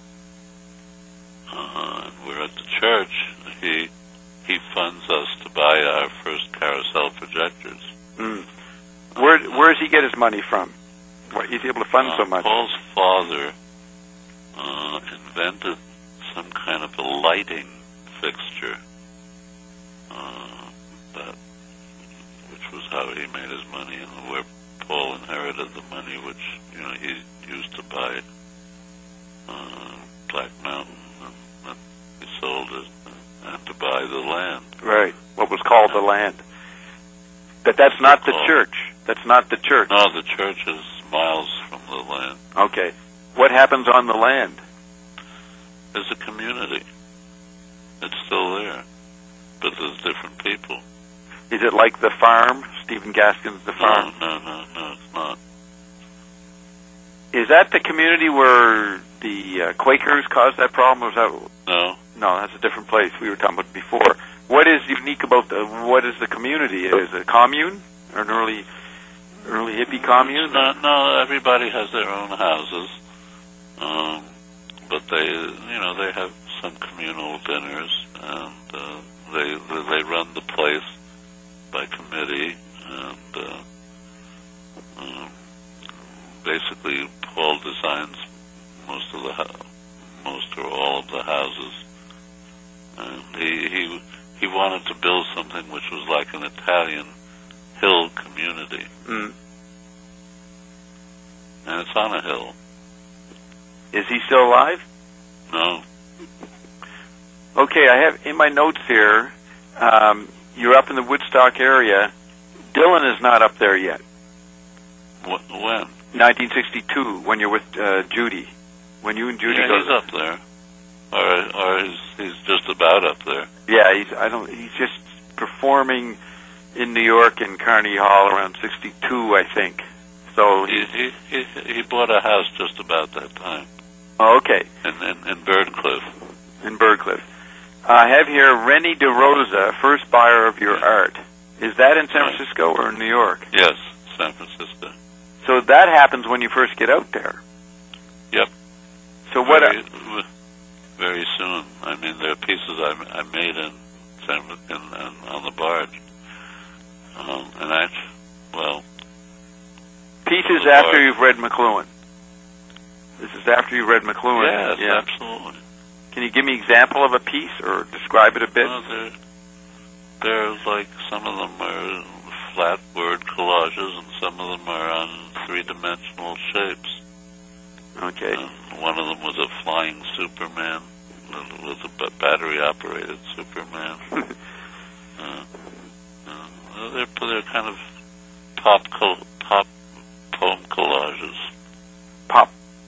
and we're at the church, he funds us to buy our first carousel projectors. Mm. Where does he get his money from? He's able to fund so much. Paul's father invented some kind of a lighting fixture, which was how he made his money, and where Paul inherited the money, which he used to buy Black Mountain, and he sold it and to buy the land. Right. What was called the land. But that's not the church. That's not the church. No, the church is miles from the land. Okay. What happens on the land? There's a community. It's still there, but there's different people. Is it like the farm, Stephen Gaskin's The Farm? No, it's not. Is that the community where the Quakers caused that problem? Or was that... No, that's a different place we were talking about before. What is unique about what is the community? Is it a commune? Or an early hippie commune? No, everybody has their own houses. But they have some communal dinners, and they run the place by committee, and basically Paul designs most or all of the houses, and he wanted to build something which was like an Italian hill community, and it's on a hill. Is he still alive? No. Okay, I have in my notes here, you're up in the Woodstock area. Dylan is not up there yet. When? 1962, when you're with Judy. When you and Judy go... he's up there. Or he's just about up there. Yeah, he's just performing in New York in Carnegie Hall around 62, I think. So he bought a house just about that time. Oh, okay. In Birdcliff. In Birdcliff. I have here Rennie DeRosa, first buyer of your art. Is that in San Francisco or in New York? Yes, San Francisco. So that happens when you first get out there. Yep. So what? Very soon. I mean, there are pieces I made on the barge, pieces after you've read McLuhan. This is after you've read McLuhan. Yes, yeah. Absolutely. Can you give me an example of a piece or describe it a bit? Well, there's like some of them are flat word collages, and some of them are on three-dimensional shapes. Okay. One of them was a flying Superman, with a battery-operated Superman. They're kind of pop poem collages. Pop.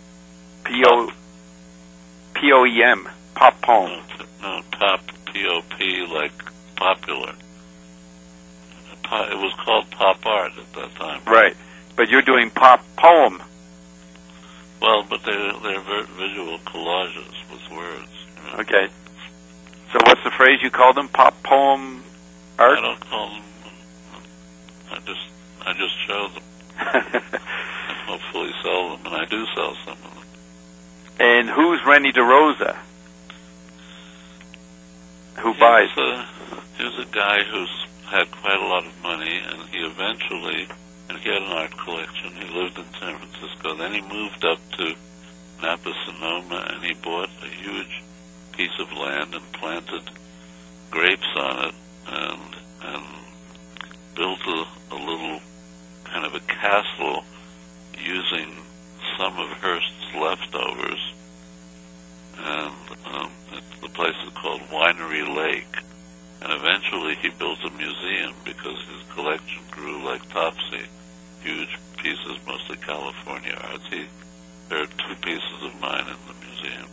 P-O-E-M. Pop poem. No, pop, P-O-P, like popular. It was called pop art at that time. Right. But you're doing pop poem. Well, but they're visual collages with words. Okay. So what's the phrase you call them? Pop poem art? I don't call them. I just show them. And hopefully sell them, and I do sell some of them. And who's Rennie DeRosa? Who buys? He was a guy who's had quite a lot of money, and he had an art collection. He lived in San Francisco. Then he moved up to Napa, Sonoma, and he bought a huge piece of land and planted grapes on it, and built a little kind of a castle using some of Hearst's leftovers. And the place is called Winery Lake. And eventually he built a museum because his collection grew like topsy. Huge pieces, mostly California art. There are 2 pieces of mine in the museum.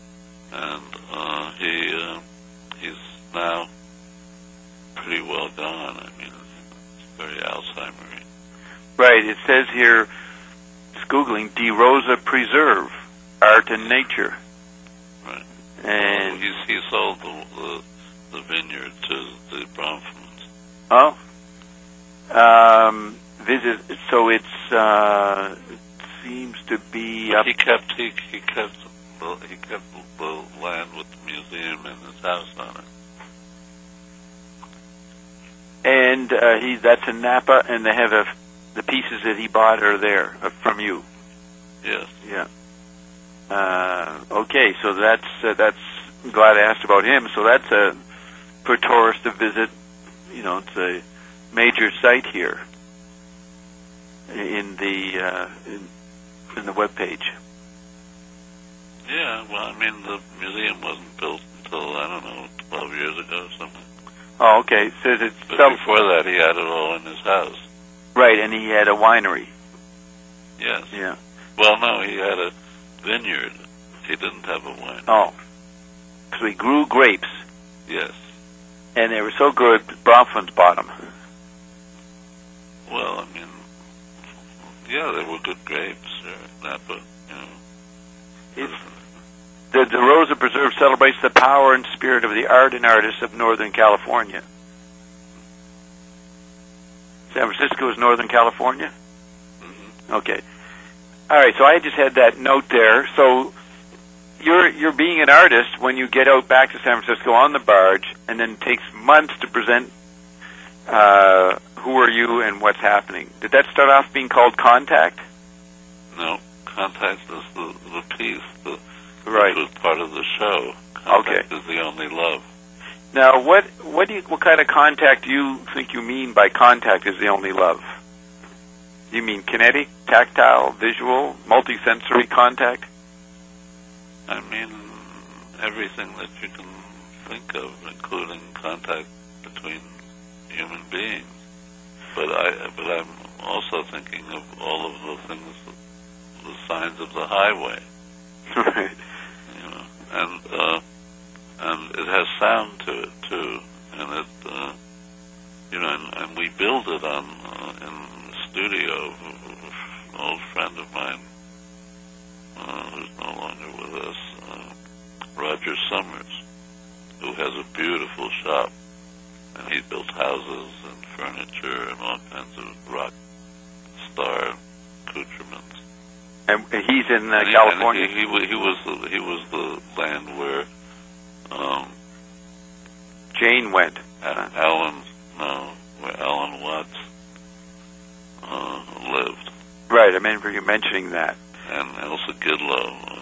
And he's now pretty well gone. I mean, it's very Alzheimer-y. Right. It says here, it's Googling, DeRosa Preserve, Art and Nature. Right. And he sold the vineyard to the Bronfmans. Oh. So it seems to be up. He kept the land with the museum and his house on it. And that's in Napa, and they have the pieces that he bought are there from you. Yes. Yeah. Okay, so that's I'm glad I asked about him. So that's for tourists to visit. It's a major site here. in the web page. Yeah, well, I mean, the museum wasn't built until, I don't know, 12 years ago or something. Oh, okay. It says it's But before that, he had it all in his house. Right, and he had a winery. Yes. Yeah. Well, no, he had a vineyard. He didn't have a winery. Oh. So he grew grapes. Yes. And they were so good, Bronfman's bought them. Well, I mean, yeah, they were good grapes. Sure. Napa, you know. The Rosa Preserve celebrates the power and spirit of the art and artists of Northern California. San Francisco is Northern California? Mm-hmm. Okay. All right, so I just had that note there. So you're being an artist when you get out back to San Francisco on the barge, and then it takes months to present who are you and what's happening. Did that start off being called Contact? No, Contact is the piece. Right. It was part of the show. Contact Okay. is the only love. Now, what kind of contact do you think you mean by contact is the only love? You mean kinetic, tactile, visual, multisensory contact? I mean, everything that you can think of, including contact between human beings. But I'm also thinking of all of the things, the signs of the highway. Right. You know, and it has sound to it too, and it, you know, and we build it on in the studio. An old friend of mine, who's no longer with us, Roger Summers, who has a beautiful shop, and he built houses and furniture and all kinds of rock star accoutrements. And he's in California. And he was the land where Jane went. where Alan Watts lived. Right, I remember you mentioning that. And Elsa Gidlow.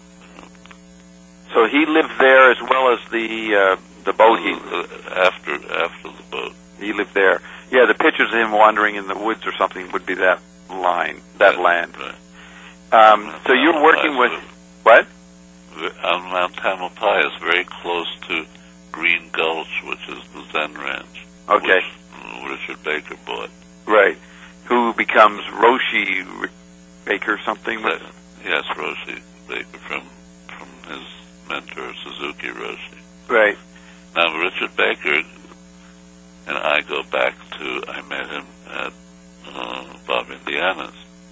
So he lived there as well as the boat. After the boat. He lived there. Yeah, the pictures of him wandering in the woods or something would be that line, that land. Right. So you're working with what? On Mount Tamalpais, very close to Green Gulch, which is the Zen Ranch. Okay. Which Richard Baker bought. Right. Who becomes Roshi Baker something? Yes, Roshi Baker from his mentor Suzuki Roshi. Right. Now Richard Baker and I go back to, I met him at Bob Indiana's.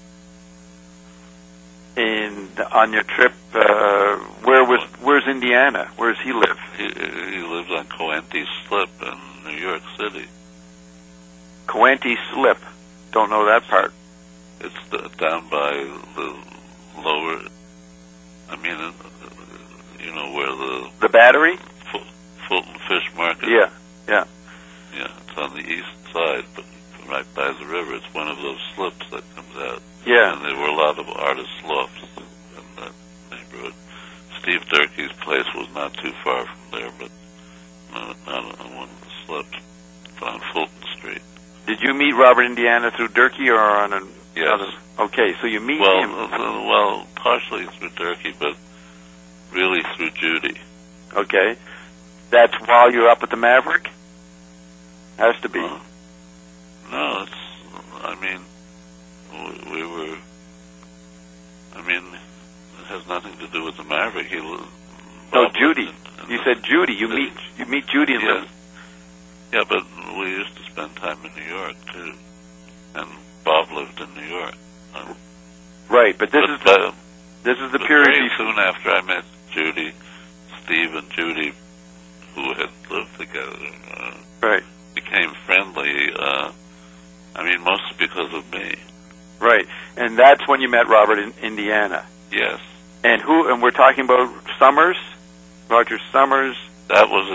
On your trip, where's Indiana? Where's he live? He lives on Coenty Slip in New York City. Coenty Slip. Don't know that part. It's down by the lower, I mean, you know, where the Battery? Fulton Fish Market. Yeah. Yeah, it's on the east side, but right by the river. It's one of those slips that comes out. Yeah. And there were a lot of artist lofts in that neighborhood. Steve Durkee's place was not too far from there, but not on one of the slips. It's on Fulton Street. Did you meet Robert Indiana through Durkee or on another? Yes. Okay, so you meet him. Well, partially through Durkee, but really through Judy. Okay. That's while you're up at the Maverick? Has to be. No, it's, I mean, we were, I mean, it has nothing to do with the Maverick. No, Judy. You said Judy. You meet Judy. Yeah, but we used to spend time in New York, too. And Bob lived in New York. Right, but this is the period. Very soon after I met Judy, Steve and Judy, who had lived together, right, became friendly. I mean, mostly because of me. Right, and that's when you met Robert in Indiana. Yes. And we're talking about Summers, Roger Summers. That was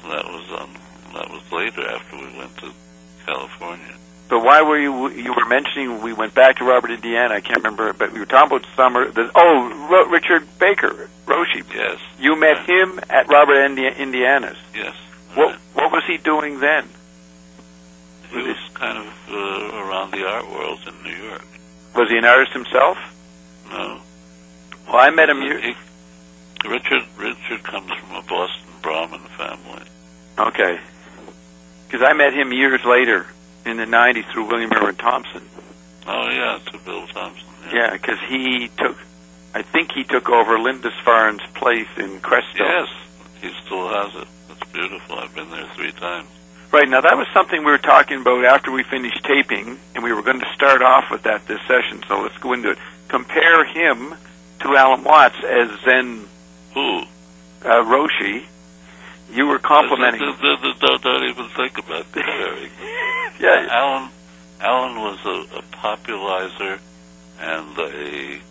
later after we went to California. But why were you were mentioning we went back to Robert Indiana? I can't remember, but we were talking about Summers. Richard Baker, Roshi. Yes. You met him at Robert Indiana's. Yes. What was he doing then? He was kind of around the art world in New York. Was he an artist himself? No. Well, I met him. Richard comes from a Boston Brahmin family. Okay. Because I met him years later in the 90s through William Irwin Thompson. Oh, yeah, to Bill Thompson. Yeah, because I think he took over Lindisfarne's place in Crestone. Yes, he still has it. It's beautiful. I've been there 3 times. Right, now that was something we were talking about after we finished taping, and we were going to start off with that this session, so let's go into it. Compare him to Alan Watts as Zen... Who? Roshi. You were complimenting him. Don't even think about comparing. Yeah. Alan was a popularizer and a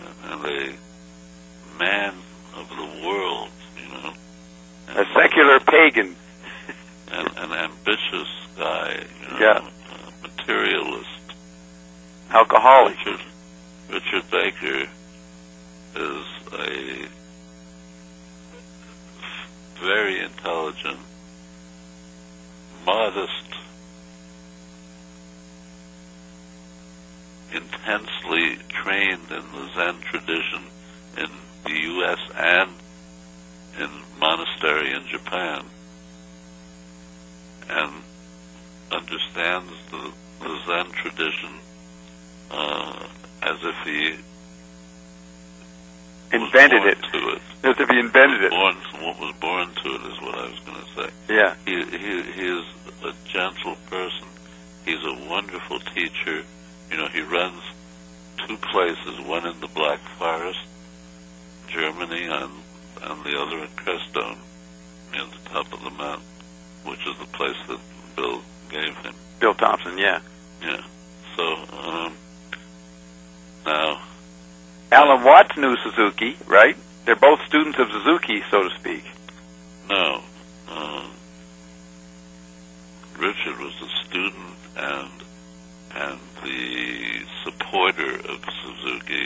man of the world, you know. A secular pagan. An ambitious guy, you know, yeah. A materialist. Alcoholic. Richard Baker is a very intelligent, modest, intensely trained in the Zen tradition in the U.S. and in monastery in Japan, and understands the Zen tradition as if he invented it. To it. As if he invented it. Was born to it is what I was going to say. Yeah. He is a gentle person. He's a wonderful teacher. You know, he runs 2 places, one in the Black Forest, Germany, and the other in Crestone, near the top of the mountain, which is the place that Bill gave him. Bill Thompson, yeah. Yeah. So, now... Alan Watts knew Suzuki, right? They're both students of Suzuki, so to speak. No. Richard was a student and the supporter of Suzuki.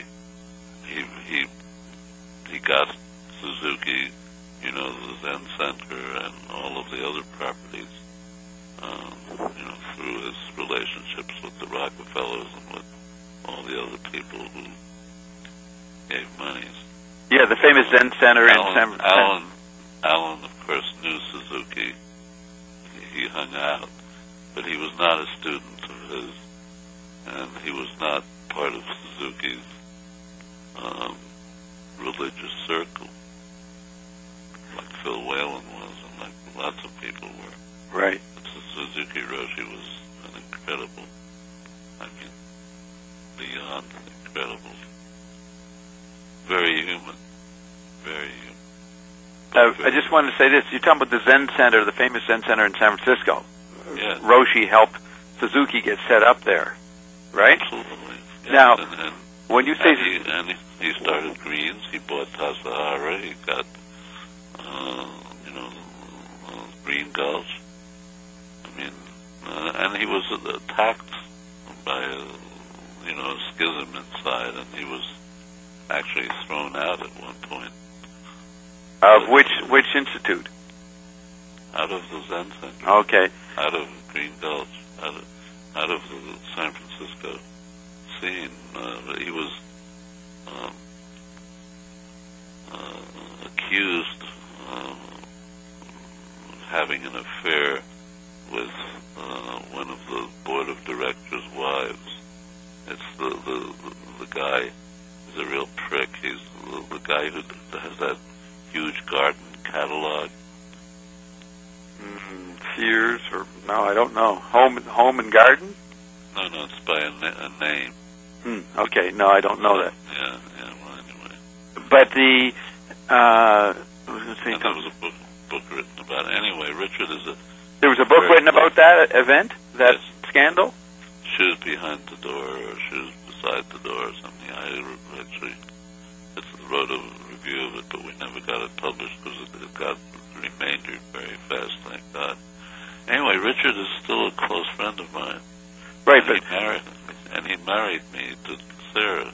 He got Suzuki, you know, the Zen Center and all of the other properties, you know, through his relationships with the Rockefellers and with all the other people who gave monies. Yeah, the famous Zen Center in San Francisco. Alan, of course, knew Suzuki. He hung out, but he was not a student of his, and he was not part of Suzuki's religious circle, like Phil Whalen was, and like lots of people were. Right. Suzuki Roshi was an incredible, I mean, beyond incredible. Very human. Very human. I just wanted to say this. You're talking about the Zen Center, the famous Zen Center in San Francisco. Yeah. Roshi helped Suzuki get set up there, right? Absolutely. Yes. Now, and when you say... he started Greens, he bought Tassajara, he got, you know, Green Gulch. I mean, and he was attacked by a, you know, a schism inside, and he was actually thrown out at one point. Of which institute? Out of the Zen Center. Okay. Out of Green Gulch, out of the San Francisco scene. He was accused of having an affair with one of the board of directors' wives. It's the guy is a real prick. He's the guy who has that huge garden catalog. Sears or no, I don't know. Home and Garden? No, it's by a name. Okay, no, I don't know that. Yeah. Well, anyway. But the there was a book written about it. Anyway, Richard is a. There was a book written about that event, that yes. Scandal. Shoes behind the door, or shoes beside the door, or something. I actually wrote a review of it, but we never got it published because it got remaindered very fast. Thank God. Anyway, Richard is still a close friend of mine. Right, and he married me to Sarah.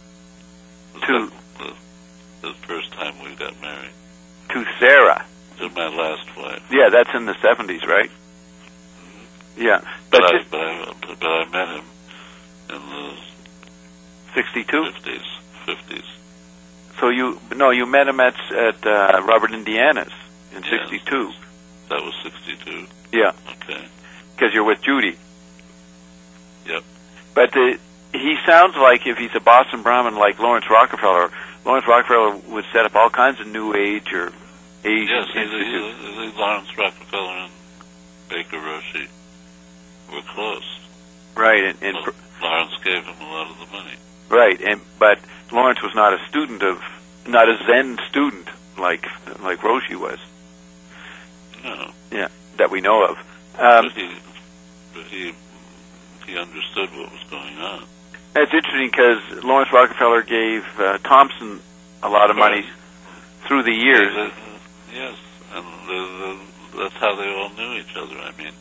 The first time we got married. To Sarah. To my last wife. Yeah, that's in the 70s, right? Mm-hmm. Yeah, but I met him in the 62? 50s. So you met him at Robert Indiana's in Yes. 62. That was 62. Yeah, Okay. because you're with Judy. Yep. But he sounds like, if he's a Boston Brahmin like Lawrence Rockefeller would set up all kinds of New Age or Asian Yes, institutes. Lawrence Rockefeller and Baker Roshi were close. Right, Well, Lawrence gave him a lot of the money. right, but Lawrence was not a Zen student like Roshi was. No. Yeah, that we know of. But he understood what was going on. It's interesting because Lawrence Rockefeller gave Thompson a lot of money through the years. Yes, and that's how they all knew each other. I mean,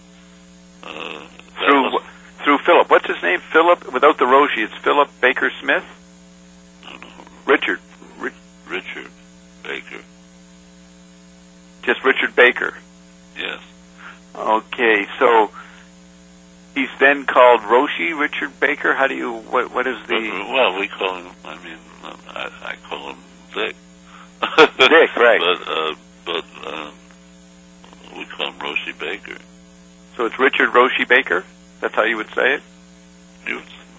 Through Philip. What's his name? Philip, without the Roshi, it's Philip Baker Smith? No. Richard Baker. Just Richard Baker. Yes. Okay, so he's then called Roshi, Richard Baker? How do you, what is the... Well, we call him, I call him Dick. Dick, right. But we call him Roshi Baker. So it's Richard Roshi Baker? That's how you would say it? You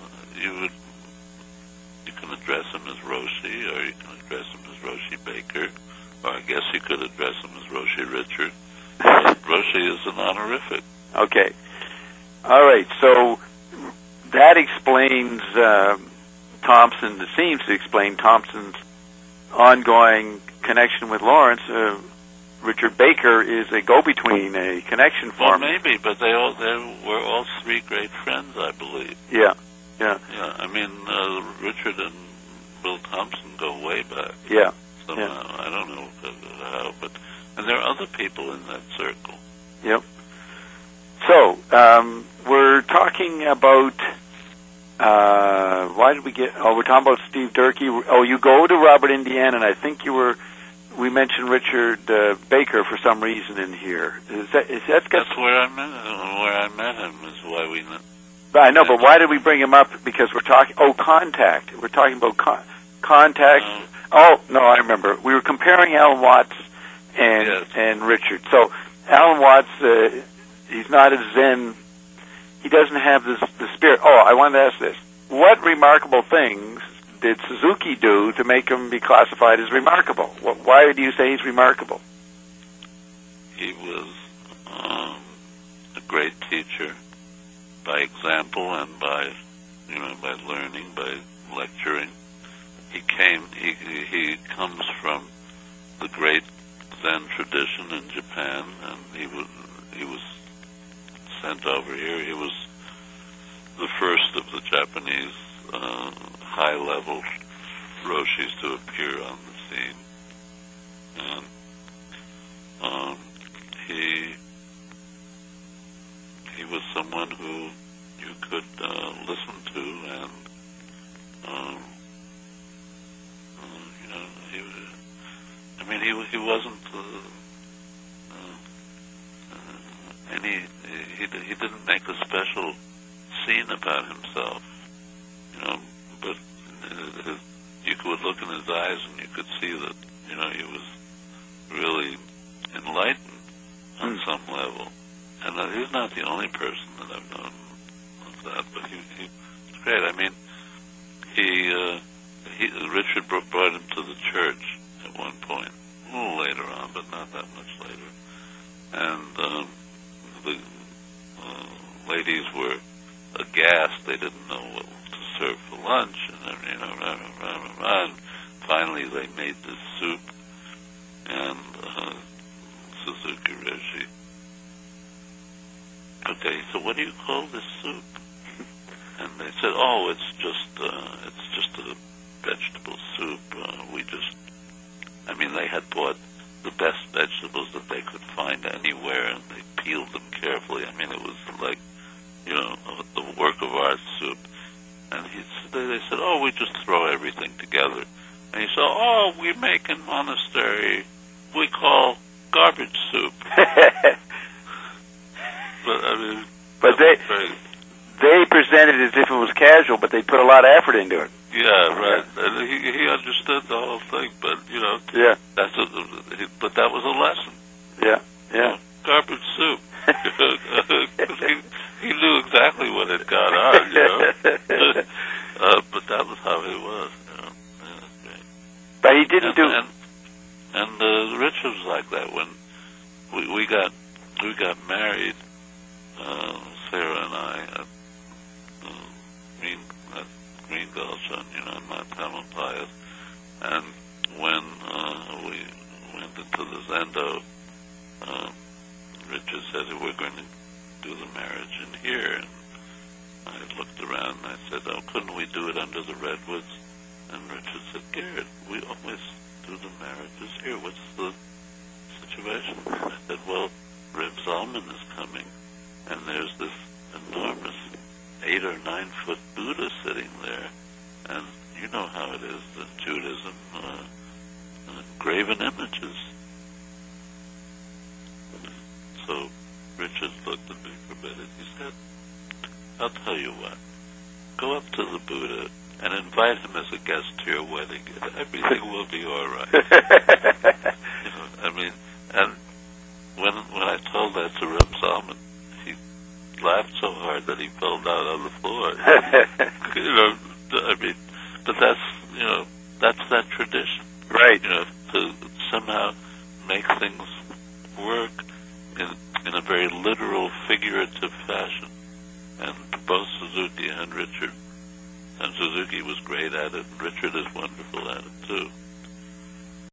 can address him as Roshi, or you can address him as Roshi Baker, or I guess you could address him as Roshi Richard. But Roshi is an honorific. Okay. All right, so that explains Thompson, it seems to explain Thompson's ongoing connection with Lawrence. Richard Baker is a go-between, a connection for him. Well, maybe, but they were all three great friends, I believe. Yeah. Yeah, I mean, Richard and Bill Thompson go way back. Yeah. Somehow. Yeah. I don't know how, and there are other people in that circle. Yep. So, we're talking about, why did we get, we're talking about Steve Durkee. You go to Robert Indiana, and I think we mentioned Richard Baker for some reason in here. That's where I met him is why we know. I know, but why did we bring him up? Because we're talking, Contact. We're talking about Contact. Oh, no, I remember. We were comparing Alan Watts and Richard. So, Alan Watts, he's not as Zen. He doesn't have the spirit. Oh, I wanted to ask this. What remarkable things did Suzuki do to make him be classified as remarkable? Why do you say he's remarkable? He was a great teacher by example and by learning, by lecturing. He comes from the great Zen tradition in Japan, and he was sent over here. He was the first of the Japanese high-level Roshis to appear on the scene, and he was someone who you could listen to, and he wasn't he didn't make a special scene about himself, but you could look in his eyes and you could see that he was really enlightened on some level. And he's not the only person that I've known of that, but he's great. I mean, Richard brought him to the church at one point, a little later on, but not that much later. And the ladies were aghast; they didn't know what to serve for lunch, and and finally they made this soup, and Suzuki Roshi. Okay, so what do you call this soup? And they said, "Oh, it's just a vegetable soup. They had bought the best vegetables that they could find anywhere, and they peeled them carefully. It was like, a work of art soup." And they said, "Oh, we just throw everything together." And he said, "Oh, we make in monastery, we call garbage soup." But they presented it as if it was casual, but they put a lot of effort into it. Yeah, right. And he understood the whole thing, but Yeah. But that was a lesson. Yeah. Yeah. Garbage soup. he knew exactly what had gone on, but that was how he was. Yeah, but he didn't do. And Richard was like that when we got married. Sarah and I at Green Gulch on in my Tamalpais, and when we went into the Zendo, Richard said, we're going to do the marriage in here. And I looked around and I said, oh, couldn't we do it under the redwoods? And Richard said, Garrett, we always do the marriages here. What's the situation? And I said, well, Reb Zalman is coming, and there's this enormous 8 or 9 foot Buddha sitting there. And you know how it is in Judaism, graven images. So Richard looked at me for a minute. He said, I'll tell you what. Go up to the Buddha and invite him as a guest to your wedding. Everything will be all right. And when I told that to Reb Zalman, he laughed so hard that he fell down on the floor. But that's that tradition. Right. To somehow make things work in a very literal, figurative fashion. And both Suzuki and Richard, and Suzuki was great at it, and Richard is wonderful at it too.